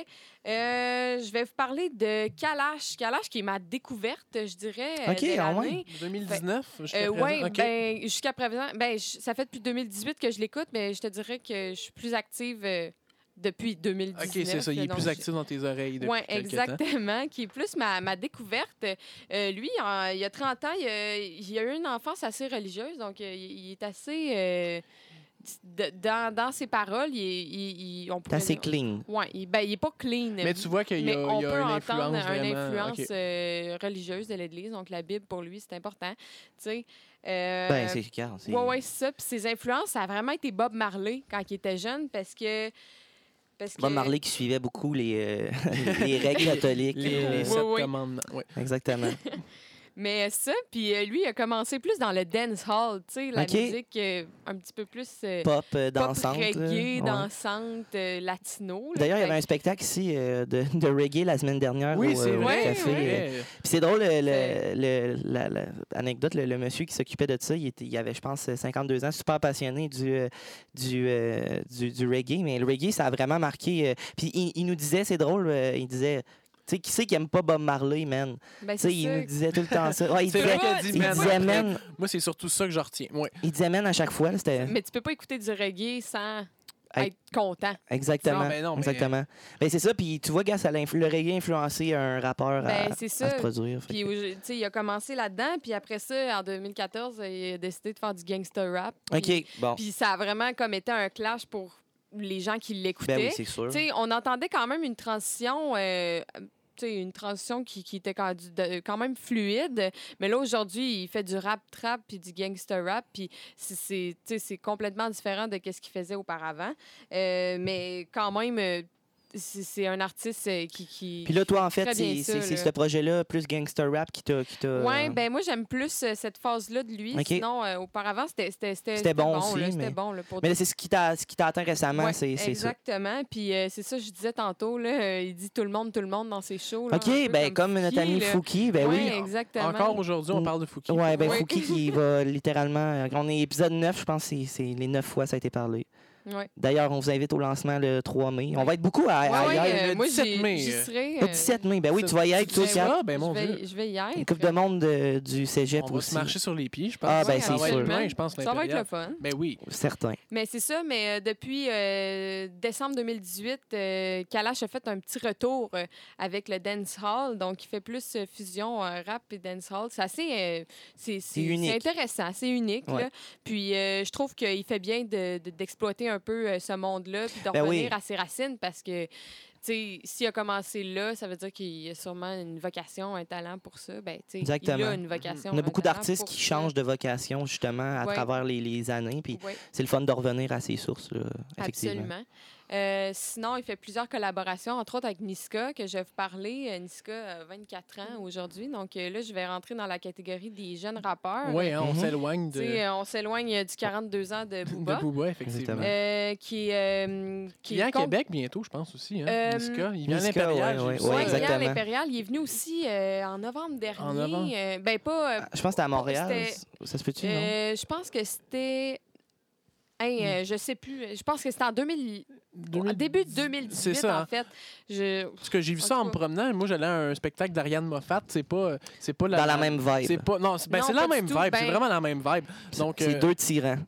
Euh, je vais vous parler de Kalash. Kalash, qui est ma découverte, je dirais, euh, OK, de ah l'année. deux mille dix-neuf, jusqu'à Euh, présent? oui, OK. ben, jusqu'à présent, ben, je- ça fait depuis deux mille dix-huit que je l'écoute, mais je te dirais que je suis plus active euh, depuis deux mille dix-neuf. OK, c'est ça. Il est donc plus je- actif dans tes oreilles depuis Oui, quelques temps. exactement, qui est plus ma, ma découverte. Euh, lui, en- il y a trente ans, il a, il a eu une enfance assez religieuse, donc euh, il, il est assez... euh, de- dans, dans ses paroles, il est... il- il- on C'est pourrait assez dire- clean. Ouais, il, ben, il est pas clean. Mais tu vois qu'il y mais a, on il y a peut une entendre influence une vraiment. influence OK. euh, religieuse de l'Église. Donc, la Bible, pour lui, c'est important. Tu sais, euh, Ben, c'est clair. c'est- oui, oui, c'est ça. Puis ses influences, ça a vraiment été Bob Marley quand il était jeune parce que Parce que... Bob Marley qui suivait beaucoup les, euh, les règles catholiques. Les, euh, les sept oui. commandements. Ouais. Exactement. Mais ça, puis euh, lui, il a commencé plus dans le dance hall, tu sais, la Ok. musique euh, un petit peu plus euh, Pop euh, pop dansante. là. reggae, Ouais. dansante, euh, latino. là. D'ailleurs, il y Fait avait un spectacle ici euh, de, de reggae la semaine dernière Oui, au, c'est euh, au vrai. café. ouais. euh. Puis c'est drôle, le, C'est- le, le- la, la- anecdote, le, le monsieur qui s'occupait de ça, il, était, il avait, je pense, cinquante-deux ans, super passionné du, euh, du, euh, du, du reggae. Mais le reggae, ça a vraiment marqué. euh, Puis il, il nous disait, c'est drôle, euh, il disait, tu sais, qui c'est qui aime pas Bob Marley, man? Ben, Tu sais, c'est il ça. nous disait tout le temps ça. Ouais, il C'est disait, vrai qu'il a dit il man. disait après. man, Moi, c'est surtout ça que je retiens. Ouais. il disait man à chaque fois. là, C'était Mais tu peux pas écouter du reggae sans Hey. être content. exactement. Non, ben non, mais- exactement. Ben, c'est ça. Puis tu vois, gars, ça l'a influ- le reggae a influencé un rappeur à, Ben, c'est à ça. se produire. Fait Puis, que- au- tu sais, il a commencé là-dedans, puis après ça, en deux mille quatorze, il a décidé de faire du gangster rap. Puis, OK, bon. puis ça a vraiment comme été un clash pour les gens qui l'écoutaient. Ben oui, c'est sûr. Tu sais, on entendait quand même une transition, euh, tu sais, une transition qui, qui était quand, de- quand même fluide. Mais là, aujourd'hui, il fait du rap trap puis du gangster rap. Puis c'est- c'est tu sais, c'est complètement différent de ce qu'il faisait auparavant. Euh, mais quand même, euh, c'est c'est un artiste euh, qui... qui Puis là, toi, en fait, Très bien c'est ça, c'est- c'est là. ce projet-là, plus gangster rap, qui t'a. qui t'a, Ouais, euh, ben moi, j'aime plus euh, cette phase-là de lui. OK. Sinon, euh, auparavant, c'était c'était- c'était- C'était bon aussi, là, mais- C'était bon, là, pour Mais là, c'est ce qui t'a ce qui t'a atteint récemment, Ouais, c'est c'est ça. exactement. Puis euh, c'est ça, je disais tantôt, là, euh, il dit tout le monde, tout le monde dans ses shows. Là, OK, un peu ben comme notre Fouki, ami là. Fouki, ben Ouais, oui. exactement. Encore aujourd'hui, on Mm. parle de Fouki. Ouais, ben Ouais. Fouki qui va littéralement. On est épisode neuf, je pense que c'est- c'est les neuf fois ça a été parlé. Ouais. D'ailleurs, on vous invite au lancement le trois mai. On va être beaucoup à, à Ouais, y ouais, être. euh, le moi, dix-sept j'y mai, j'y euh, serai. Le euh, dix-sept mai, ben oui, ça- tu vas y être, tu toi, sais Kat. ça? Ben, mon je, vais, Dieu. je vais y être. Une coupe de monde de- du cégep On va aussi. se marcher sur les pieds, je pense. Ah, ben, Ouais, c'est ça va être sûr. plein, je pense, Ça va être l'Impérial. le fun. Ben oui. Certain. Mais c'est ça, mais euh, depuis euh, décembre deux mille dix-huit, euh, Kalash a fait un petit retour euh, avec le dance hall. Donc, il fait plus euh, fusion euh, rap et dance hall. C'est assez... euh, c'est c'est- unique. c'est intéressant, c'est unique. Ouais. Là. Puis, euh, je trouve qu'il fait bien de- de- d'exploiter un peu euh, ce monde-là puis de Ben revenir oui. à ses racines parce que, tu sais, s'il a commencé là, ça veut dire qu'il a sûrement une vocation, un talent pour ça. Ben, tu sais, il Exactement. a une vocation, On a un beaucoup talent d'artistes pour qui ça. changent de vocation, justement, à Ouais. travers les, les années. Puis Ouais. c'est le fun de revenir à ses sources, là, effectivement. Absolument. Euh, sinon, il fait plusieurs collaborations, entre autres avec Niska, que je vais vous parler. Euh, Niska a vingt-quatre ans aujourd'hui. Donc euh, là, je vais rentrer dans la catégorie des jeunes rappeurs. Oui, hein, on Mhm. s'éloigne Tu de, sais, euh, on s'éloigne du quarante-deux ans de de Booba. Booba, effectivement. Exactement. euh, qui, euh, qui Il vient à compte- Québec bientôt, je pense aussi. Hein, Euh, Niska. Il vient à Niska, l'Impérial. ouais, j'ai ouais, vu ouais, ça. Ouais, il vient à exactement. l'Impérial. Il est venu aussi euh, en novembre dernier. En novembre? Euh, ben, pas. euh, Je pense que c'était à Montréal. C'était- Ça se peut-tu, non? euh, je pense que c'était. Hey, Hmm. euh, je sais plus. Je pense que c'était en deux mille... deux mille- début de deux mille dix-huit, C'est ça, en hein. fait. Je... Parce que j'ai vu En ça tout en me cas. promenant. Moi, j'allais à un spectacle d'Ariane Moffat. C'est pas, c'est pas la, Dans la même C'est vibe. pas, non, c'est ben, Non, c'est pas la du même tout. vibe. Ben- C'est vraiment la même vibe. Donc, C'est euh, deux tyrans.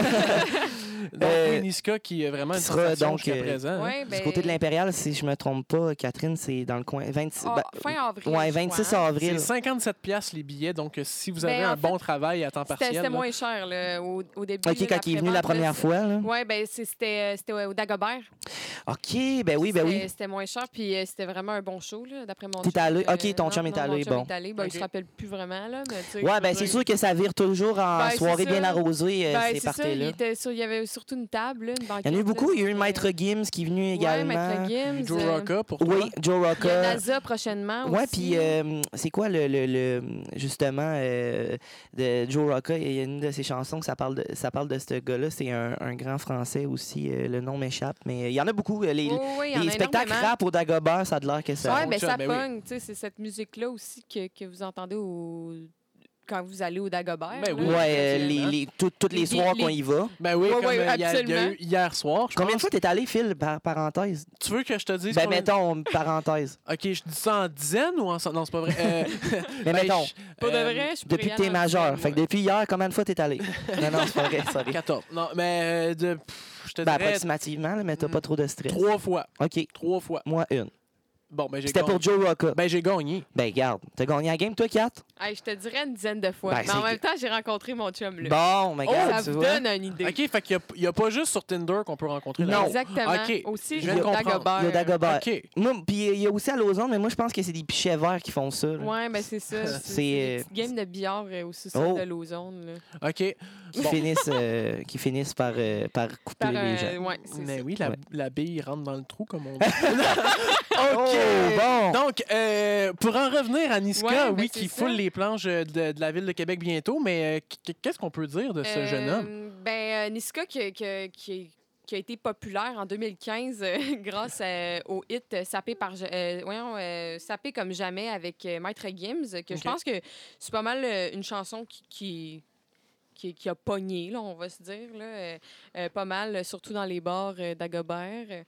donc Euh, oui, Niska qui est vraiment qui une sera sensation donc, jusqu'à euh, présent. hein. Ouais, Du ben, côté de l'Impérial, si je me trompe pas, Catherine, c'est dans le coin. vingt-six, ah, ben, fin avril. ouais, je crois, vingt-six hein. avril. C'est cinquante-sept piastres les billets. Donc, euh, si vous Ben, avez en un fait, bon travail à temps C'était partiel. c'était là, moins cher là, au, au début. OK, là, quand il est venu la première fois, là. Oui, ben c'est- c'était c'était au Dagobert. OK, ben oui, ben oui. C'était- C'était moins cher, puis euh, c'était vraiment un bon show, là, d'après mon T'es chum. allé? Euh, OK, ton non, chum est non, allé, mon chum bon. est allé. Ben, Il OK. se rappelle plus vraiment, là, mais tu sais, Ouais, je ben veux c'est dire, sûr que ça vire toujours en Ben, c'est soirée ça. bien arrosée, euh, ben, ces c'est ça, il, parties-là. était sur- il y avait surtout une table, là, une banquette. Il y en a eu beaucoup. là, Il y a eu pour, Maître euh, Gims qui est venu Ouais, également. Maître Gims. Joe euh, Rocca pour toi. Oui, Joe Il y a Rocca. NASA prochainement Ouais, aussi. puis euh, c'est quoi le, le, le- justement euh, de Joe Rocca? Il y a une de ses chansons que ça parle de, ça parle de ce gars-là. C'est un, un grand français aussi. euh, le nom m'échappe, mais il y en a beaucoup. euh, Les, Oui, oui, il y en les a spectacles énormément. rap au Dagobert, ça a de l'air que ça. Ouais, ben fonctionne, ça ben oui. pogne. Tu sais, c'est cette musique-là aussi que, que vous entendez au... quand vous allez au Dagobert. Ben oui. là. Ouais, euh, absolument. les, les, tout- toutes les Les- soirs les- qu'on y va. Ben oui, Ouais, comme ouais, euh, il y, a- il y a absolument. eu hier soir. je Combien de pense. fois t'es allé, Phil, par parenthèse? Tu veux que je te dise Ben, combien- mettons, parenthèse. OK, je dis ça en dizaines ou en... cent- Non, c'est pas vrai. Euh, Mais ben, mettons, je- Pour de euh, vrai, je pourrais depuis y que t'es aller en majeur. dizaine, Fait que moi. depuis hier, combien de fois t'es allé? Non, non, c'est pas vrai, sorry. quatorze. Non, mais euh, de, pff, je te Ben, dirais approximativement, là, mais t'as Hmm. pas trop de stress. trois fois. OK, Trois fois. moi, une. Bon, ben j'ai C'était gagné. pour Joe Rocca. Ben j'ai gagné. Ben, regarde, t'as gagné la game, toi, Kat? Hey, je te dirais une dizaine de fois. Ben, mais en c'est- même temps, j'ai rencontré mon chum là. Bon, mais Oh, regarde, ça tu vous vois. donne une idée. OK, fait qu'il n'y a, a pas juste sur Tinder qu'on peut rencontrer la Non. Exactement. OK, Aussi, je viens de il y a comprendre. Dagobert. Il y a Dagobert. OK. Moi, puis il y a aussi à Lausanne, mais moi, je pense que c'est des pichets verts qui font ça. là. Ouais, ben c'est ça. C'est C'est, c'est des euh, petites games de billard euh, au sous-sol Oh. de l'ozone. là. OK. Qui, Bon. finissent, euh, qui finissent par, euh, par couper Par, les euh, gens. ouais, c'est Mais ça. oui, la, Ouais. la bille rentre dans le trou, comme on dit. Oh, bon! Donc, euh, pour en revenir à Niska, Ouais, ben oui, c'est qui ça. foule les planches de, de la ville de Québec bientôt, mais euh, qu- qu'est-ce qu'on peut dire de ce jeune homme? Euh, Ben, euh, Niska qui, qui, qui, qui a été populaire en deux mille quinze euh, grâce euh, au hit euh, Sapé par ja- euh, voyons, euh, Sapé comme jamais avec euh, Maître Gims, que Ok. je pense que c'est pas mal euh, une chanson qui, qui qui, qui a pogné, là, on va se dire, là, euh, euh, pas mal, euh, surtout dans les bars euh, d'Agobert.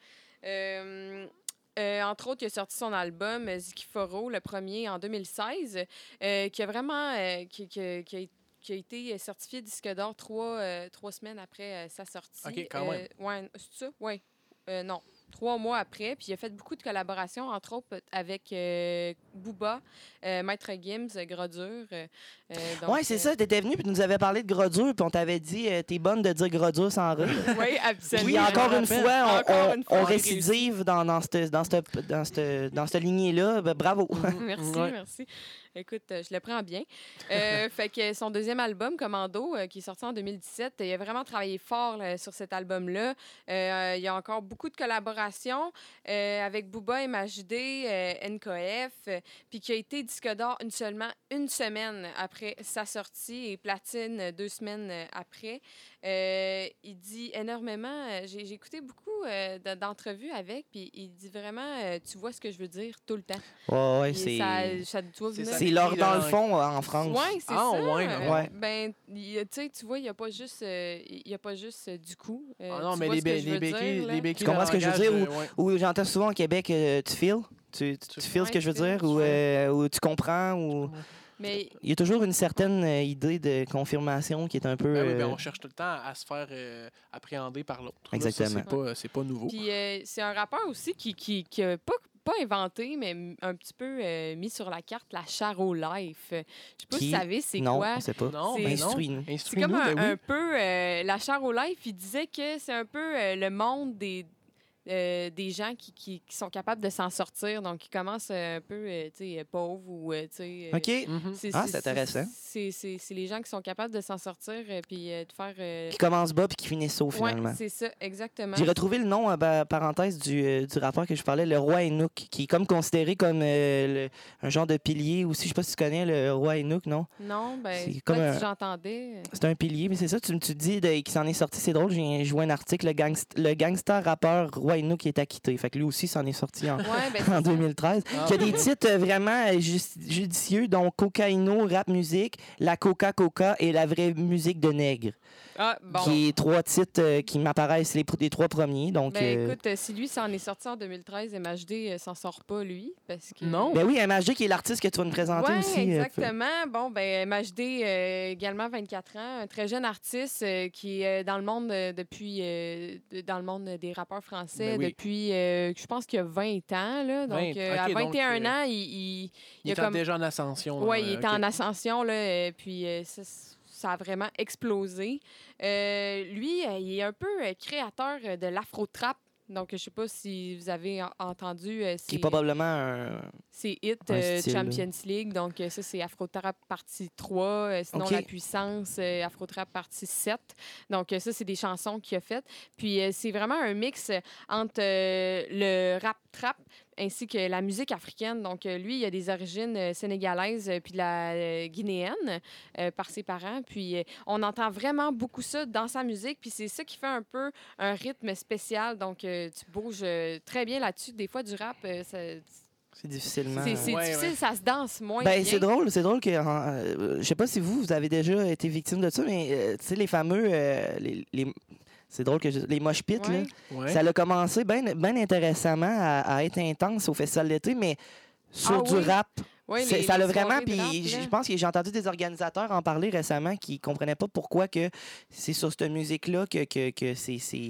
Euh, euh, entre autres, il a sorti son album euh, Zikiforo, le premier, en deux mille seize, euh, qui a vraiment euh, qui, qui- qui a, qui a été certifié disque d'or trois, euh, trois semaines après euh, sa sortie. OK, quand même. Euh, ouais, c'est ça? Oui. Euh, non. Trois mois après. Puis il a fait beaucoup de collaborations, entre autres avec euh, Booba, euh, Maître Gims, euh, Grodure. euh, euh, donc, Ouais, c'est euh, ça. T'étais venu puis tu nous avais parlé de Grodure puis on t'avait dit euh, t'es bonne de dire Grodure sans rire. Oui, absolument. Puis je encore me une rappelle. fois, on, Encore on- une fois, on on récidive dans, dans cette dans cette dans cette dans cette lignée-là. Ben, bravo. Merci, Ouais. merci. Écoute, euh, je le prends bien. Euh, fait que son deuxième album, Commando, euh, qui est sorti en deux mille dix-sept, il a vraiment travaillé fort là, sur cet album-là. Euh, il y a encore beaucoup de collaborations euh, avec Booba, M H D, euh, N K F, euh, puis qui a été disque d'or une seulement une semaine après sa sortie et platine euh, deux semaines euh, après. Euh, il dit énormément. euh, J'ai j'ai écouté beaucoup euh, d- d'entrevues avec, puis il dit vraiment, euh, tu vois ce que je veux dire tout le temps. Ouais, ouais, Et c'est ça, ça doit c'est venir- ça. c'est l'or dans le fond euh, en France. Ouais, c'est Ah, ça. ouais, Euh, ouais. Ben, il y a- tu sais, tu vois, il n'y a pas juste, euh, il y a pas juste euh, du coup. Euh, Ah non, tu mais vois les, ce que bé- je les veux béquilles, dire, là? les béquilles Tu comprends de ce que je veux langage, dire, euh, ouais. Ou j'entends souvent au Québec, euh, tu feels? Tu, tu, tu feels ce que je veux Ouais, dire? tu Ou, feels. euh, ou tu comprends? Ou... Mais Il y a toujours une certaine euh, idée de confirmation qui est un peu... Ben oui, ben euh, on cherche tout le temps à se faire euh, appréhender par l'autre. Là, Exactement. ça, c'est pas, c'est pas nouveau. puis euh, c'est un rappeur aussi qui qui, qui a pas pas inventé, mais m- un petit peu euh, mis sur la carte la Charo Life. Je sais pas si Qui? vous savez c'est non, quoi. on sait pas. Non, C'est- ben non. Instruis-nous. C'est Instruis-nous, comme un, ben oui. un peu euh, la Charo Life. Il disait que c'est un peu euh, le monde des euh, des gens qui, qui, qui sont capables de s'en sortir, donc qui commencent euh, un peu euh, tu sais, pauvres ou euh, tu sais, euh, OK. Mhm. Ah, c'est intéressant. C'est c'est- c'est les gens qui sont capables de s'en sortir et puis euh, de faire. euh, Qui commence bas puis qui finit haut, Ouais, finalement. c'est ça, exactement. J'ai retrouvé le nom, euh, ben, parenthèse, du, euh, du rappeur que je parlais, le roi Enoch, qui est comme considéré comme euh, le- un genre de pilier aussi. Je sais pas si tu connais le roi Enoch, non? Non, ben, C'est comme peut-être un- que j'entendais. euh, C'est un pilier, mais c'est ça, tu me tu dis de- qu'il s'en est sorti, c'est drôle, j'ai joué un article, le, gangst- le gangster rappeur Roi Enoch qui est acquitté. Fait que lui aussi s'en est sorti en, Ouais, ben, c'est en ça. deux mille treize. Ah, Qui a des titres euh, vraiment euh, jus- judicieux, donc Cocaïno, Rap Musique, La Coca-Coca et La vraie musique de nègre. Ah, bon. Qui est trois titres euh, qui m'apparaissent les, pr- les trois premiers. Donc, Ben, euh, écoute, euh, si lui s'en est sorti en deux mille treize, M H D euh, s'en sort pas, lui, parce que... Non. ben oui, M H D qui est l'artiste que tu vas nous présenter Oui, aussi. euh, exactement. Bon, ben, M H D, euh, également vingt-quatre ans, un très jeune artiste euh, qui est dans le monde euh, depuis euh, de- dans le monde des rappeurs français Ben oui. depuis, euh, je pense qu'il y a vingt ans. Là, donc, vingt, euh, ok, à donc, vingt et un euh, ans, il, il, Il il a était comme- déjà en ascension. là, Oui, il euh, était ok. en ascension, là, euh, puis euh, ça, ça a vraiment explosé. Euh, lui, euh, il est un peu euh, créateur euh, de l'afro-trap. Donc, je ne sais pas si vous avez en- entendu euh, Qui ses, est probablement un. ses hits un euh, style, Champions League. Donc, euh, ça, c'est Afro-Trap partie trois. euh, sinon, OK. La Puissance, euh, Afro-Trap partie sept. Donc, euh, ça, c'est des chansons qu'il a faites. Puis, euh, c'est vraiment un mix euh, entre euh, le rap-trap ainsi que la musique africaine. Donc, euh, lui, il a des origines euh, sénégalaises euh, puis de la euh, guinéenne euh, par ses parents. Puis, euh, on entend vraiment beaucoup ça dans sa musique. Puis, c'est ça qui fait un peu un rythme spécial. Donc, euh, tu bouges euh, très bien là-dessus. Des fois, du rap, euh, ça- C'est difficilement. c'est c'est Ouais, difficile, ouais. ça se danse moins Ben, bien. c'est drôle, c'est drôle que. euh, je sais pas si vous, vous avez déjà été victime de ça, mais euh, tu sais, les fameux. euh, les, les- c'est drôle que je- les mosh pits, Ouais. là. Ouais. Ça a commencé bien ben intéressamment à, à être intense au festival d'été, mais sur Ah du oui. rap. Ouais, c'est- les- ça les l'a vraiment. soirées de Puis rap, je là. je pense que j'ai entendu des organisateurs en parler récemment qui comprenaient pas pourquoi que c'est sur cette musique-là que, que, que c'est. c'est-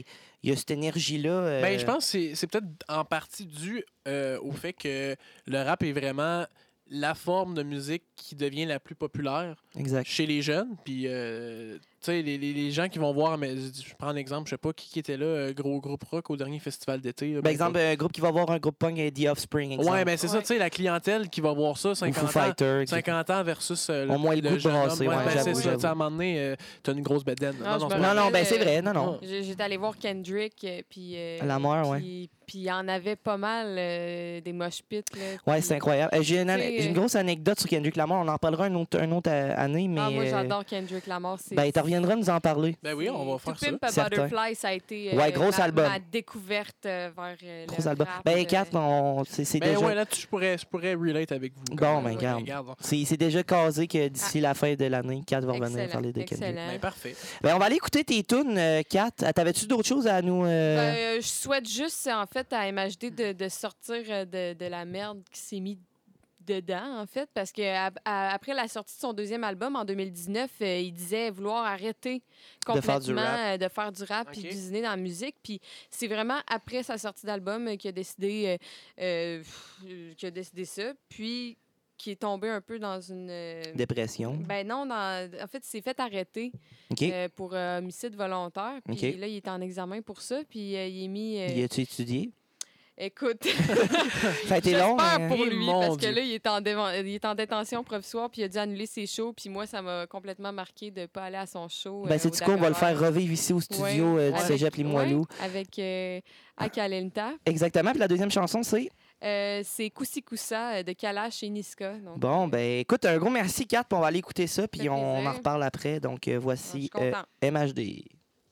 il y a cette énergie-là. euh, Ben, je pense que c'est- c'est peut-être en partie dû euh, au fait que le rap est vraiment la forme de musique qui devient la plus populaire Exact. chez les jeunes. Puis, euh, tu sais, les, les, les gens qui vont voir, mais je prends un exemple, je sais pas qui, qui était là, euh, gros groupe rock au dernier festival d'été. là, Par ben, exemple, un groupe qui va voir un groupe punk et The Offspring. exemple. Ouais, ben c'est ça, Ouais. tu sais, la clientèle qui va voir ça, Ou Foo cinquante ans. Fighter. qui- cinquante ans versus euh, Au moins le goût de jeune homme. brasser, Ouais, ouais, ben, j'avoue, c'est ça, j'avoue. tu sais, à un moment donné, euh, t'as une grosse bedaine. Ah, je me c'est Non, pas non, rappelle, ben c'est euh, vrai, non, non. J'ai- J'étais allé voir Kendrick, euh, puis... euh, La mort, ouais. puis- Puis il y en avait pas mal euh, des mosh pits. Là, Ouais, puis- c'est incroyable. Euh, J'ai une, Tu sais, j'ai une grosse anecdote sur Kendrick Lamar. On en parlera une autre, une autre euh, année, mais. Ah, moi, euh, j'adore Kendrick Lamar. c'est- Ben, tu reviendras nous en parler. Ben oui, on va c'est- faire To ça. Pimp a Certain. Butterfly, ça a été euh, Ouais, gros ma, album. ma découverte euh, vers euh, Gros le album. rap, Ben, euh, Kat, on- c'est c'est Ben déjà. ouais, là, je pourrais, je pourrais relate avec vous. Bon, quand ben, même. garde. regarde. C'est c'est déjà casé que d'ici la fin de l'année, Kat va revenir excellent, parler de Kendrick. excellent. Ben, parfait. Ben, on va aller écouter tes tunes, euh, Kat. Ah, t'avais-tu d'autres choses à nous. euh, Ben, euh, je souhaite juste, en fait, à M H D de, de sortir euh, de, de la merde qui s'est mis dedans, en fait, parce que à- à- après la sortie de son deuxième album en deux mille dix-neuf, euh, il disait vouloir arrêter De faire du complètement rap. euh, de faire du rap puis Ok. d'usiner dans la musique. Puis c'est vraiment après sa sortie d'album euh, qu'il a décidé euh, euh, qu'il a décidé ça. Puis qui est tombé un peu dans une euh, Dépression. ben non, dans- en fait, il s'est fait arrêter OK. euh, pour euh, homicide volontaire. Puis OK. là, il est en examen pour ça. Puis euh, il est mis. euh, Y a-tu étudié? Écoute, Ça a été long. j'espère hein? pour Eh, lui mon parce que Dieu. là, il est, en dévan- il est en détention provisoire puis il a dû annuler ses shows. Puis moi, ça m'a complètement marqué de ne pas aller à son show. Ben, euh, c'est au du coup, on va le Dagobert. faire revivre ici au studio Ouais, euh, du avec- Cégep Limoilou. ouais, avec euh, Akalenta. Exactement. Puis la deuxième chanson, c'est. Euh, c'est Koussi Koussa euh, de Kalash et Niska. Donc, Bon, ben écoute, un gros merci, Kat. puis On va aller écouter ça, puis fait on, on en plaisir. reparle après. Donc, euh, je voici suis euh, contente. M H D.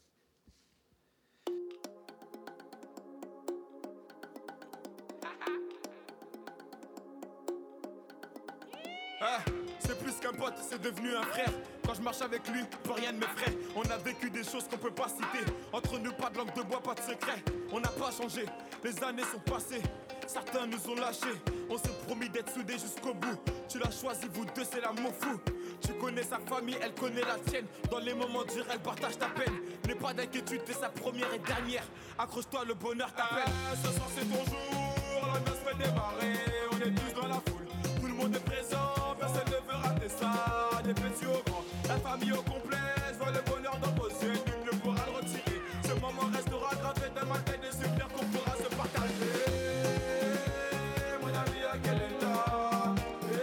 Ah, c'est plus qu'un pote, c'est devenu un frère. Quand je marche avec lui, plus rien ne m'effraie. On a vécu des choses qu'on peut pas citer. Entre nous, pas de langue de bois, pas de secret. On n'a pas changé, les années sont passées. Certains nous ont lâchés. On s'est promis d'être soudés jusqu'au bout. Tu l'as choisi, vous deux, c'est l'amour fou. Tu connais sa famille, elle connaît la tienne. Dans les moments durs, elle partage ta peine. N'aie pas d'inquiétude, t'es sa première et dernière. Accroche-toi, le bonheur t'appelle. Ah, ce soir, c'est ton jour, la noce fait démarrer. On est tous dans la foule, tout le monde est présent. Personne ne veut rater ça, des petits au grand. La famille au complet, je vois le bonheur dans vos yeux. Nul ne pourra le retirer. Ce moment restera gravé dans ma tête. Des souvenirs qu'on pourra se partager. Mon ami, à quel état?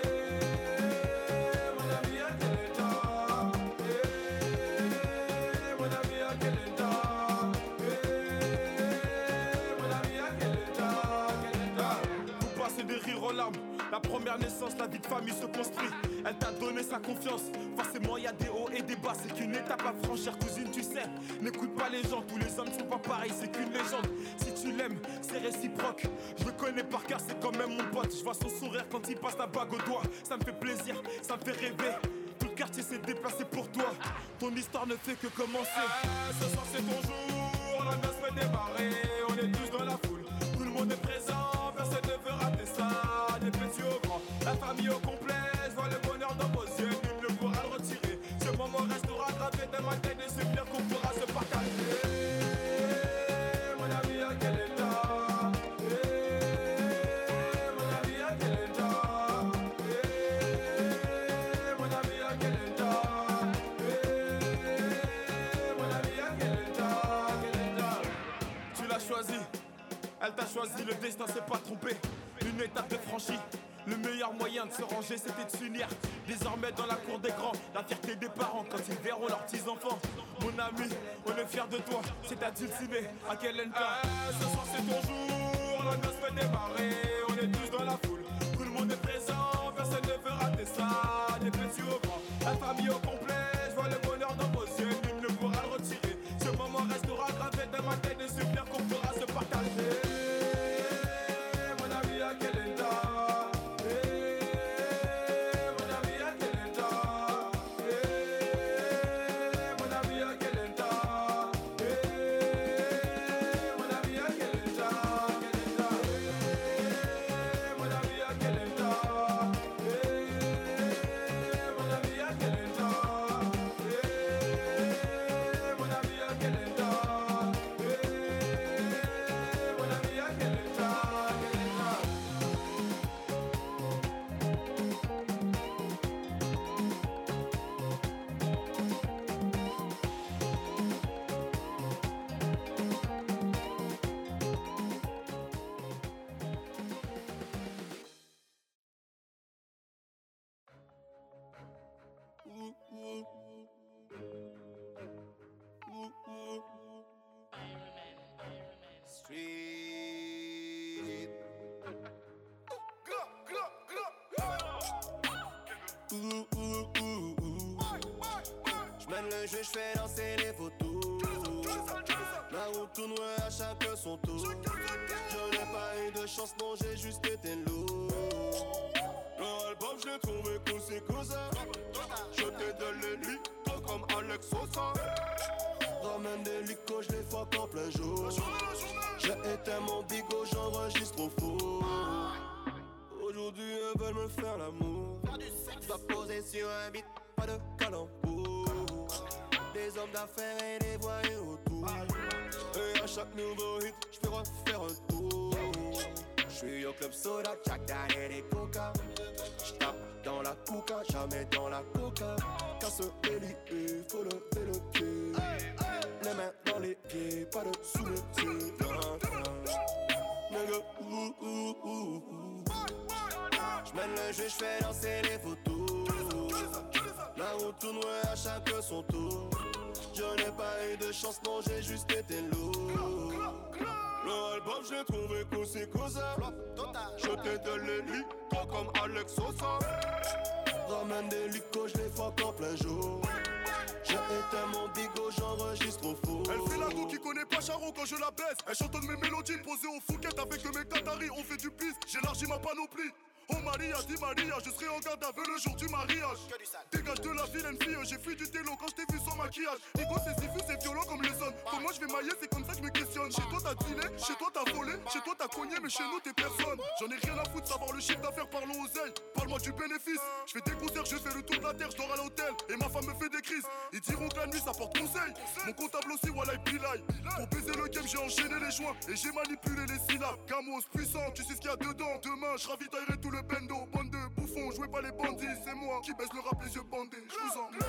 Eh, mon ami, à quel état? Eh, mon ami, à quel état? Eh, mon ami, à quel état? Quel état? Vous passez des rires aux larmes. La première naissance, la vie de famille se construit. Elle t'a donné sa confiance. Forcément, y a des hauts et des bas. C'est qu'une étape à franchir, cousine, tu sais. N'écoute pas les gens, tous les hommes sont pas pareils. C'est qu'une légende. Si tu l'aimes, c'est réciproque. Je le connais par cœur, c'est quand même mon pote. Je vois son sourire quand il passe la bague au doigt. Ça me fait plaisir, ça me fait rêver. Tout le quartier s'est déplacé pour toi. Ton histoire ne fait que commencer. Ah, ce soir, c'est ton jour. La noce fait démarrer. On est tous dans la foule. Tout le monde est présent. Personne ne veut rater ça. Des petits au grand. La famille au complet. Je vois le bonheur dans vos yeux. Nul ne pourra le retirer. Ce moment restera gravé dans ma tête. Des souvenirs qu'on pourra se partager. Mon ami, à quel état? Eh, mon ami, à quel état? Eh, mon ami, à quel état? Eh, mon ami, à quel état? Quel état? Tu l'as choisi, elle t'a choisi, le destin s'est pas trompé. Une étape de franchie. Le meilleur moyen de se ranger, c'était de s'unir. Désormais dans la cour des grands, la fierté des parents quand ils verront leurs petits-enfants. Mon ami, on est fiers de toi, c'est à dulciné, à quel état? Ce soir c'est ton jour, la noce fait démarrer. On est tous dans la foule, tout le monde est présent. Personne ne veut rater ça, des petits au grand. La famille au complet, je vois le bonheur dans vos yeux. Nul ne pourra le retirer. Ce moment restera gravé dans ma tête. Des souvenirs qu'on pourra se partager. Mon ami, à quel état? Mon ami, à quel état? Mon ami, à quel état? Mon ami, à quel état? Mon ami, à quel état? Mon ami, à quel état? Street. J'mène le jeu, j'fais danser les vautours. La route tourne à chacun son tour. Je n'ai pas eu de chance, non, j'ai juste été lourd. Leur album, je l'ai trouvé cool, c'est cousin. Je t'ai donné lui, toi comme Alex Sosa. Ramène des licos, je les fuck en plein jour. J'ai éteint mon bigot, j'enregistre au four. Aujourd'hui, elles veulent me faire l'amour. Je dois poser sur un beat, pas de calembour. Des hommes d'affaires et des voyous autour. Et à chaque nouveau hit, je fais refaire un tour. Je suis au club soda, Jack Daniel et Coca. Je tape dans la coca, jamais dans la coca. Casse l'hélice, faut lever le pied. Les mains dans les pieds, pas de sous le pied. Nigga, ouh, ouh, ouh, ouh. J'mène le jeu, j'fais danser les vautours. La route tourne à chacun son tour. Je n'ai pas eu de chance, non, j'ai juste été lourd. Leur album, je l'ai trouvé cool, c'est cousin. Je t'ai donné lui, toi comme Alex Sosa. Ramène des licos, je les fuck en plein jour. J'ai éteint mon bigot, j'enregistre au four. Elle fait la go qui connaît pas Charo quand je la baisse. Elle chantonne mes mélodies posées au Fouquet avec mes Qataris. On fait du pisse, j'élargis ma panoplie. Oh Maria, dis Maria, je serai en garde à vue le jour du mariage. Dégage de la vilaine fille, j'ai fui du télo quand je t'ai vu sans maquillage. Ego c'est si fou, c'est violent comme les hommes. Comment je vais mailler, c'est comme ça que je me questionne. Chez toi t'as dealé, chez toi t'as volé, chez toi t'as cogné, mais chez nous t'es personne. J'en ai rien à foutre, savoir le chiffre d'affaires, parlons oseille. Parle-moi du bénéfice. Je fais des concerts, je fais le tour de la terre, je dors à l'hôtel. Et ma femme me fait des crises. Ils diront que la nuit ça porte conseil. Mon comptable aussi, wallah pilai. Pour baiser le game, j'ai enchaîné les joints et j'ai manipulé les syllabes. Gamos puissant, tu sais ce qu'il y a dedans. Demain, je ravitaillerai tout le bendo. Bande de bouffons, jouez pas les bandits. C'est moi qui baisse le rap les yeux bandés. Je vous en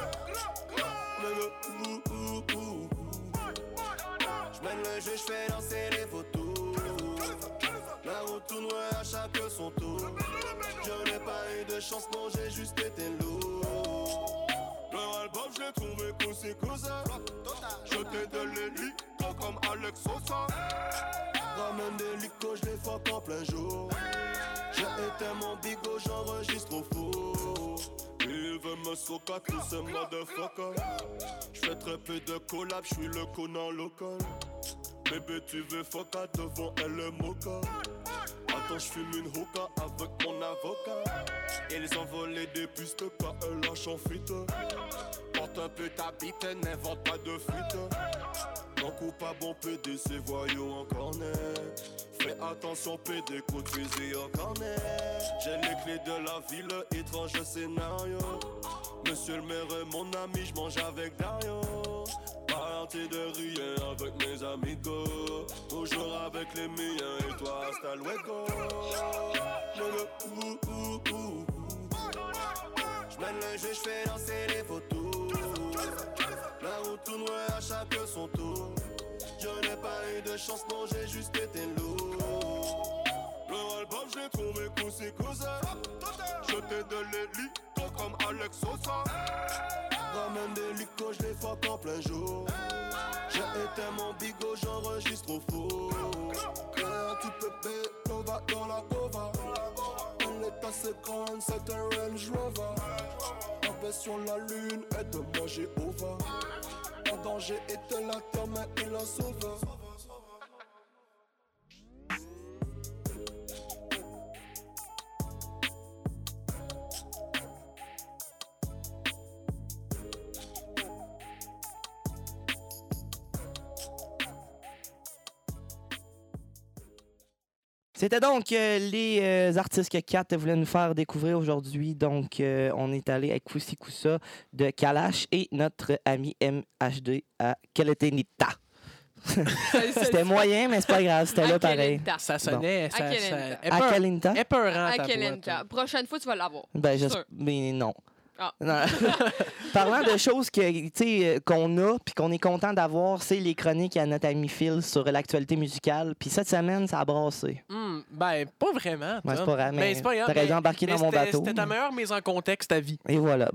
J'mène le jeu, j'fais danser les vautours. La route tourne à chacun son tour. Je n'ai pas eu de chance, non, j'ai juste été lourd. Leur album, je l'ai trouvé cool, c'est cousin. Je t'ai donné lui, toi comme Alex Sosa. Ramène des licos, je les fuck en plein jour. J'ai éteint mon bigot, j'enregistre au four. Il veut me soca, tout ce motherfucker. J'fais très peu de collab, j'suis le connard local. Bébé, tu veux foca, devant elle le mocha. Attends, j'fume une hookah avec mon avocat. Ils ont volé des pistes quand elle lâche en fuite. Porte un peu ta bite, n'invente pas de fuite. Non coupable, bon P D, c'est voyou en cornet. Fais attention, P D, coup de fusil en cornet. J'ai les clés de la ville, étrange scénario. Monsieur le maire est mon ami, j'mange avec Dario. Parti de rien avec mes amigos. Toujours avec les miens et toi, hasta luego. J'mène le jeu, j'fais danser les vautours. La route tourne à chacun son tour. Je n'ai pas eu de chance, non, j'ai juste été lourd. Leur album, je l'ai trouvé cool, c'est cousin. Je t'ai donné lui, toi comme Alex Sosa. Ramène des licos, je les fuck en plein jour. J'ai éteint mon bigot, j'enregistre au four. Un petit pépé, Nova dans la cova. Elle est assez grande, c'est un Range Rover. En paix sur la lune, aide-moi Jéhovah. En danger était la terre, mais il la sauve. C'était donc euh, les euh, artistes que Kat voulait nous faire découvrir aujourd'hui. Donc, euh, on est allé avec Koussi Koussa de Kalash et notre ami M H D à Keletenita. C'était moyen, mais c'est pas grave, c'était là pareil. Ça sonnait. Ça, Akelinta. ça, Akelinta? épeurant, ta Akelinta. boîte. Prochaine fois, tu vas l'avoir. Ben, je... Sûr. mais non. Ah. Non. Parlant de choses que, tu sais, qu'on a puis qu'on est content d'avoir, c'est les chroniques à notre ami Phil sur l'actualité musicale. Puis cette semaine, ça a brassé. Hmm, ben, pas vraiment. Ouais, c'est Tom. pas grave, mais Ben, c'est pas grave, t'aurais dû mais- embarquer mais dans mon c'était- bateau. C'était ta meilleure mise en contexte à vie. Et voilà. Bon.